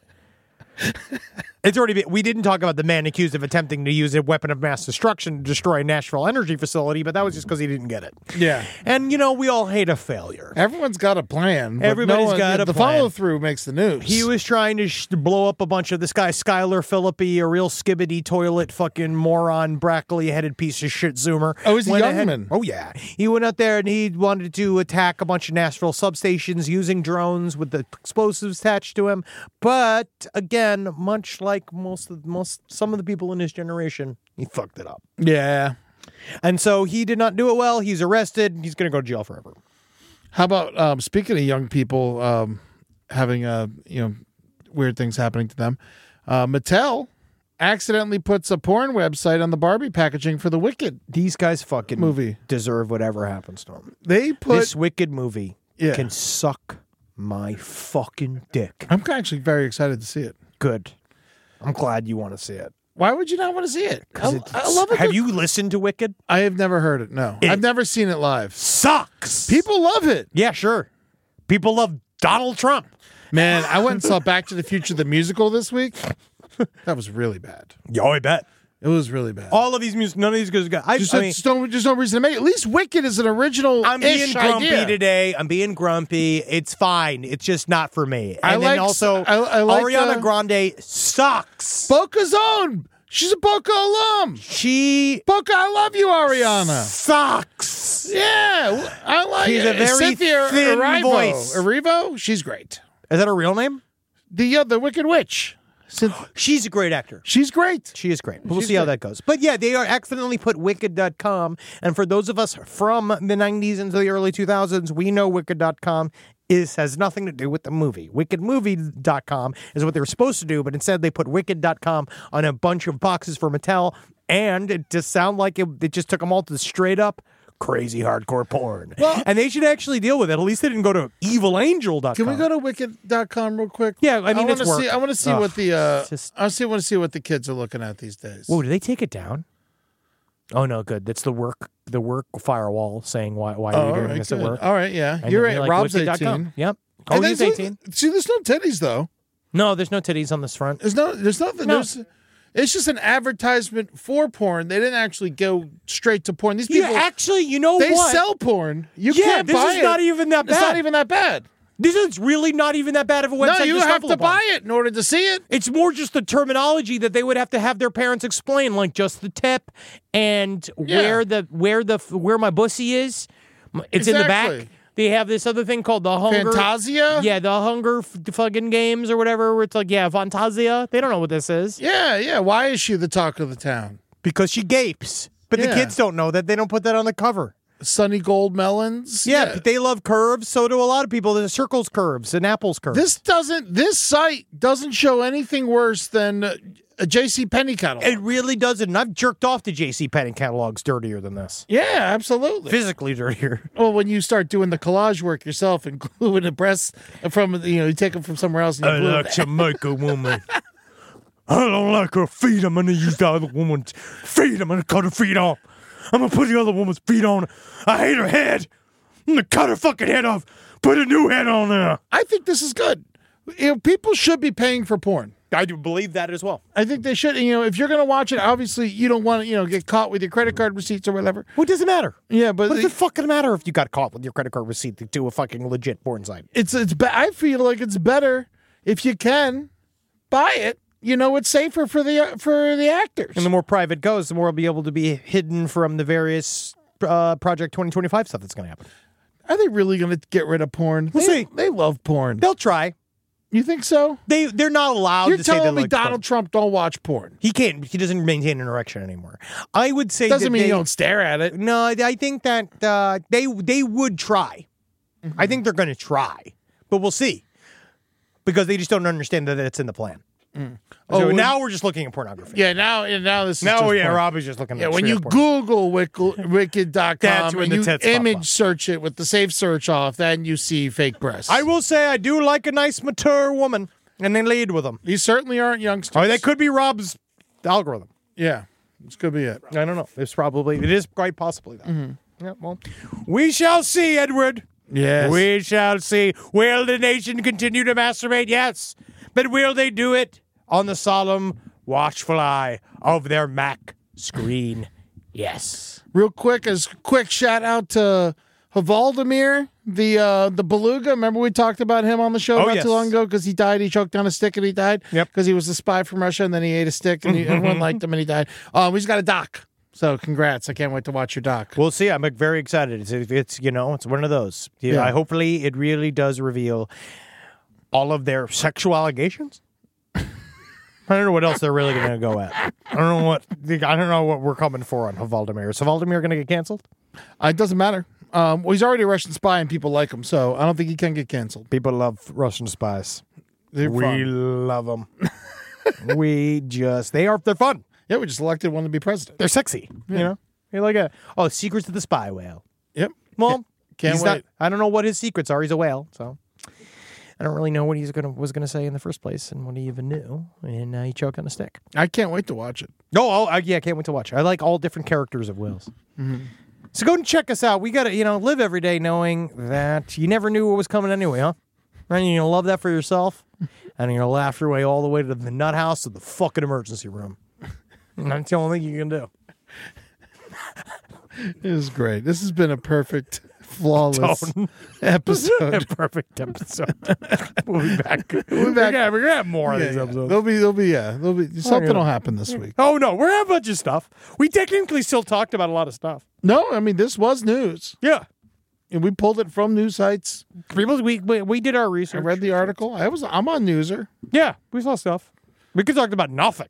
It's already been. We didn't talk about the man accused of attempting to use a weapon of mass destruction to destroy a Nashville energy facility, but that was just because he didn't get it. Yeah. And you know, we all hate a failure. Everyone's got a plan. but Everybody's no one- got a The plan. follow through makes the news. He was trying to sh- blow up a bunch of this guy, Skylar Philippi, a real skibbity toilet fucking moron, brackly headed piece of shit zoomer. Oh, he's a Went young ahead- man. Oh, yeah. He went out there and he wanted to attack a bunch of Nashville substations using drones with the explosives attached to him. But again, much like most of most some of the people in his generation, he fucked it up. Yeah. And so he did not do it well. He's arrested. He's going to go to jail forever. How about um, speaking of young people um, having uh, you know weird things happening to them? Uh, Mattel accidentally puts a porn website on the Barbie packaging for the Wicked. These guys fucking Movie. deserve whatever happens to them. They put. This Wicked movie Yeah. can suck my fucking dick. I'm actually very excited to see it. Good. I'm glad you want to see it. Why would you not want to see it? I, It's- I love it. Have you listened to Wicked? I have never heard it. No, It- I've never seen it live. Sucks. People love it. Yeah, sure. People love Donald Trump. Man, I went and saw Back to the Future the musical this week. That was really bad. Yeah, I bet. It was really bad. All of these music, none of these guys got. I, Just, I mean, just no, there's no reason to make it. At least Wicked is an original. I'm being grumpy idea. today. I'm being grumpy. It's fine. It's just not for me. And I then like- also, I- I like Ariana the- Grande sucks. Boca's own. She's a Boca alum. She Boca, I love you, Ariana. sucks. Yeah, I like She's it. a very Cynthia thin Erivo. voice. Erivo, she's great. Is that her real name? The uh, the Wicked Witch. Cynth- She's a great actor. she's great. She is great. We'll She's see how great. that goes. But yeah, they are accidentally put wicked dot com. And for those of us from the nineties into the early two thousands, we know wicked dot com is has nothing to do with the movie. wicked movie dot com is what they were supposed to do, but instead they put wicked dot com on a bunch of boxes for Mattel, and it just sounded like it, it just took them all to straight up crazy hardcore porn. Well- and they should actually deal with it. At least they didn't go to evil angel dot com. Can we go to wicked dot com real quick? Yeah, I mean, I it's want to work. see. I want to see Ugh, what the. Uh, it's just- I see. Want to see what the kids are looking at these days. Whoa, did they take it down? Oh no, good. That's the work the work firewall saying why why Oh, are you all doing right, this at good. work? All right, yeah, And you're then right. like, Rob's wicked dot com. eighteen. Yep. Oh, And he's there's eighteen. no- see, there's no titties though. No, there's no titties on this front. There's no. There's nothing. No. There's. It's just an advertisement for porn. They didn't actually go straight to porn. These Yeah, people. actually, you know they what? sell porn. You Yeah, can't this buy is it. not even that It's bad. not even that bad. This is really not even that bad of a website. No, you to have stumble to upon. buy it in order to see it. It's more just the terminology that they would have to have their parents explain, like just the tip and Yeah. where the where the where my bussy is. It's in the Exactly. back. They have this other thing called the hunger. Fantasia? Yeah, the hunger f- fucking games or whatever. Where it's like, yeah, Fantasia. They don't know what this is Yeah, yeah. Why is she the talk of the town? because she gapes. But the Yeah. kids don't know that. They don't put that on the cover. Sunny Gold Melons. Yeah, but they love curves. So do a lot of people. The circles curves and apples curves. This doesn't. This site doesn't show anything worse than uh, a J C Penney catalog. It really doesn't. And I've jerked off to J C Penney catalogs dirtier than this. yeah, absolutely. Physically dirtier. Well, when you start doing the collage work yourself and gluing the breasts from, you know, you take them from somewhere else and you glue it. to make a woman. I don't like her feet. I'm going to use the other woman's feet. I'm going to cut her feet off. I'm going to put the other woman's feet on. I hate her head. I'm going to cut her fucking head off. Put a new head on there. I think this is good. You know, people should be paying for porn. I do believe that as well. I think they should. You know, if you're going to watch it, obviously you don't want to, you know, get caught with your credit card receipts or whatever. What does it matter? Yeah, but What does it fucking matter if you got caught with your credit card receipt to do a fucking legit porn site? it's it's. Be- I feel like it's better if you can buy it. You know, it's safer for the for the actors. And the more private it goes, the more it'll be able to be hidden from the various uh, Project twenty twenty-five stuff that's going to happen. Are they really going to get rid of porn? We'll they, see. They love porn. They'll try. You think so? They they're not allowed You're to say they telling me like Donald porn. Trump don't watch porn? He can't. He doesn't maintain an erection anymore. I would say Doesn't that mean they, you don't stare at it. No, I I think that uh, they they would try. I think they're going to try, but we'll see because they just don't understand that it's in the plan. So Oh, now we're just looking at pornography. Yeah, now and now this is Now, just yeah, porn. Rob is just looking Yeah, at when straight you up porn. Google wicked, wicked dot com That's when and the you tits pop image up. search it with the safe search off, then you see fake breasts. I will say I do like a nice mature woman, and they lead with them. These certainly aren't youngsters. Or they could be Rob's algorithm. Yeah, this could be it. I don't know. It's probably, it is quite possibly that. Yeah, well, we shall see, Edward. Yes. We shall see. Will the nation continue to masturbate? Yes. But will they do it on the solemn, watchful eye of their Mac screen? Yes. Real quick, as quick shout out to Hvaldimir, the uh, the beluga. Remember we talked about him on the show Oh, not yes. too long ago because he died. He choked on a stick and he died. Yep. Because he was a spy from Russia and then he ate a stick and he, everyone liked him and he died. Um, he's got a doc. So congrats! I can't wait to watch your doc. We'll see. I'm very excited. It's, it's you know, it's one of those. Yeah. Yeah. I, hopefully, it really does reveal all of their sexual allegations. I don't know what else they're really going to go at. I don't know what I don't know what we're coming for on Hvaldimir. Is Hvaldimir going to get canceled? Uh, it doesn't matter. Um, well, he's already a Russian spy and people like him, so I don't think he can get canceled. People love Russian spies. They're we fun. love them. we just they are they're fun. Yeah, we just elected one to be president. They're sexy. You know, you're like a oh, secrets of the spy whale. Yep. Well, Can't he's wait. not, I don't know what his secrets are. He's a whale, so I don't really know what he's gonna was gonna say in the first place, and what he even knew. And uh, he choked on a stick. I can't wait to watch it. No, oh, I, yeah, I can't wait to watch it. I like all different characters of whales. So go and check us out. We gotta, you know, live every day knowing that you never knew what was coming anyway, huh? And you're gonna love that for yourself, and you're gonna laugh your way all the way to the nut house to the fucking emergency room. And that's the only thing you can do. It is great. This has been a perfect, flawless Tone. episode. Perfect episode. We'll be back. We'll be be back. back. We're gonna have more of Yeah, these yeah. episodes. There'll be, there'll be, yeah, there'll be something yeah. will happen this week. Oh no, we're having a bunch of stuff. We technically still talked about a lot of stuff. No, I mean this was news, Yeah, and we pulled it from news sites. people. We we, we did our I research. read the article. I was, I'm on Newser. Yeah, we saw stuff. We could talk about nothing,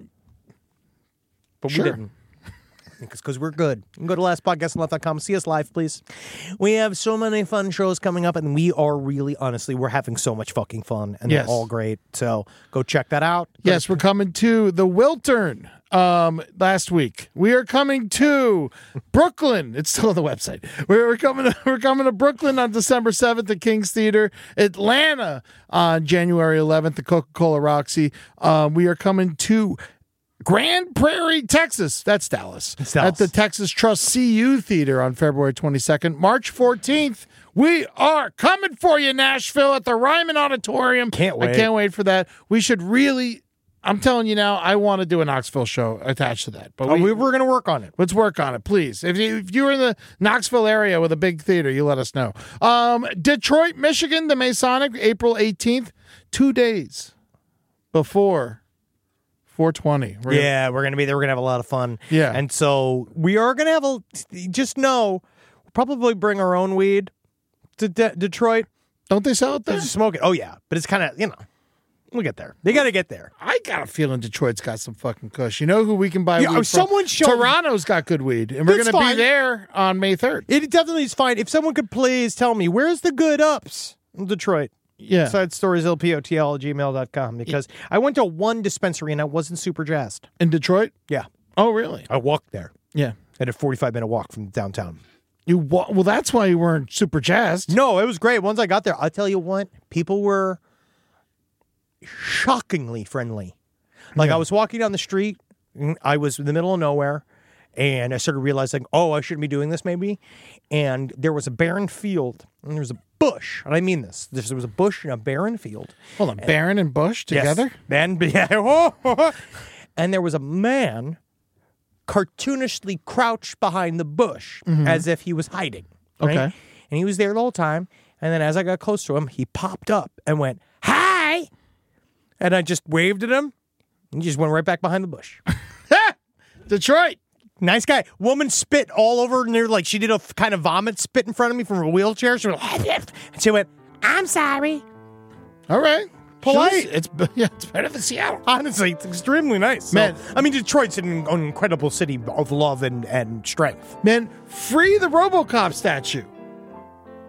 but Sure. we didn't. Because we're good. You can go to last podcast left dot com. See us live, please. We have so many fun shows coming up, and we are really, honestly, we're having so much fucking fun, and Yes. they're all great. So go check that out. Go Yes, we're coming to the Wiltern um, last week. We are coming to Brooklyn. It's still on the website. We're, we're coming. To, we're coming to Brooklyn on December seventh at King's Theater. Atlanta on January eleventh at Coca-Cola Roxy. Um, we are coming to Grand Prairie, Texas. That's Dallas. It's Dallas. At the Texas Trust C U Theater on February twenty-second. March fourteenth, we are coming for you, Nashville, at the Ryman Auditorium. Can't wait. I can't wait for that. We should really, I'm telling you now, I want to do a Knoxville show attached to that. But Oh, we, we, we're going to work on it. let's work on it, please. If, you, if you're in the Knoxville area with a big theater, you let us know. Um, Detroit, Michigan, the Masonic, April eighteenth, two days before four twenty. We're gonna- Yeah, we're gonna be there. We're gonna have a lot of fun. Yeah. and so we are gonna have a. Just know, we'll probably bring our own weed to De- Detroit Don't they sell it there? to smoke it. Oh yeah, but it's kind of you know, we'll get there. They got to get there. I got a feeling Detroit's got some fucking kush. You know who we can buy Yeah, weed from? someone showed- Toronto's got good weed, and we're That's going to be fine. there on May third. It definitely is fine. If someone could please tell me where's the good ups in Detroit. Yeah. Side stories L P O T L at gmail dot com because I went to one dispensary and I wasn't super jazzed. In Detroit? Yeah, Oh, really? I walked there. Yeah. I had a forty-five minute walk from downtown. You wa- Well, that's why you weren't super jazzed. No, it was great. Once I got there, I'll tell you what, people were shockingly friendly. Like, Yeah. I was walking down the street, and I was in the middle of nowhere, and I started realizing, oh, I shouldn't be doing this maybe. And there was a barren field, and there was a bush, and I mean this. There was a bush and a barren field. Hold on. Barron and Bush together? Yes. And, yeah, and there was a man cartoonishly crouched behind the bush as if he was hiding. Right? Okay. And he was there the whole time. And then as I got close to him, he popped up and went, hi. And I just waved at him. And he just went right back behind the bush. Detroit. Nice guy. Woman spit all over near, like she did a f- kind of vomit spit in front of me from a wheelchair. She went, and she went, I'm sorry. All right. Polite. It's yeah, it's better than Seattle. Honestly, it's extremely nice. So, Man. I mean, Detroit's an, an incredible city of love and, and strength. Man, free the RoboCop statue.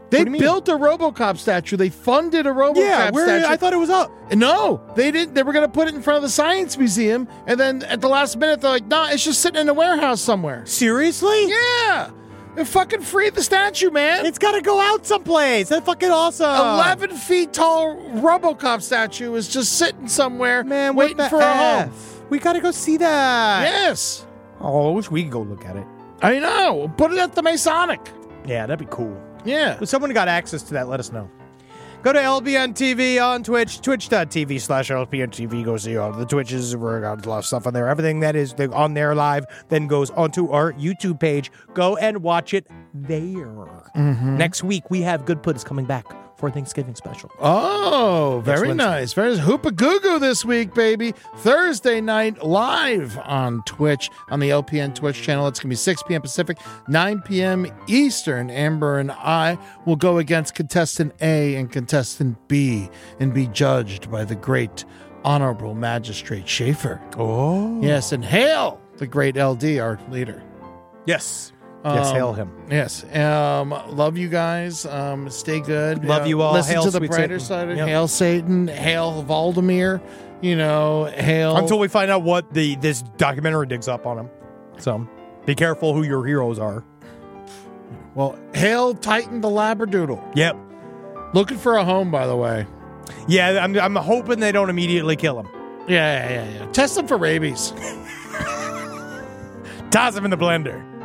They What do you mean? built a RoboCop statue. They funded a RoboCop Yeah, where statue. I thought it was up. No, they didn't. They were going to put it in front of the Science Museum, and then at the last minute, they're like, "Nah, it's just sitting in a warehouse somewhere." Seriously? Yeah, they fucking freed the statue, man. It's got to go out someplace. That's fucking awesome. Eleven feet tall RoboCop statue is just sitting somewhere, Man, what waiting the for a home. F? We got to go see that. Yes, Oh, I wish we could go look at it. I know. Put it at the Masonic. Yeah, that'd be cool. Yeah. If someone got access to that, let us know. Go to L P N T V on Twitch, twitch.tv slash LPNTV. Go see all the Twitches. We're got a lot of stuff on there. Everything that is on there live then goes onto our YouTube page. Go and watch it there. Mm-hmm. Next week, we have Good Pudd's coming back for Thanksgiving special. Oh, very Wednesday. nice. Very nice. Hoopa Goo Goo this week, baby. Thursday night live on Twitch, on the L P N Twitch channel. It's going to be six p.m. Pacific, nine p.m. Eastern. Amber and I will go against contestant A and contestant B and be judged by the great Honorable Magistrate Schaefer. Oh. Yes, and hail the great L D, our leader. Yes. Yes, Um, hail him. Yes. Um, love you guys. Um, stay good. Love you all. Listen Hail to the sweet brighter Satan. side. Yep. Hail Satan. Hail Valdemir. You know, hail. Until we find out what the this documentary digs up on him. So be careful who your heroes are. well, hail Titan the Labradoodle. Yep. Looking for a home, by the way. Yeah, I'm, I'm hoping they don't immediately kill him. Yeah, yeah, yeah. yeah. Test them for rabies. Toss him in the blender.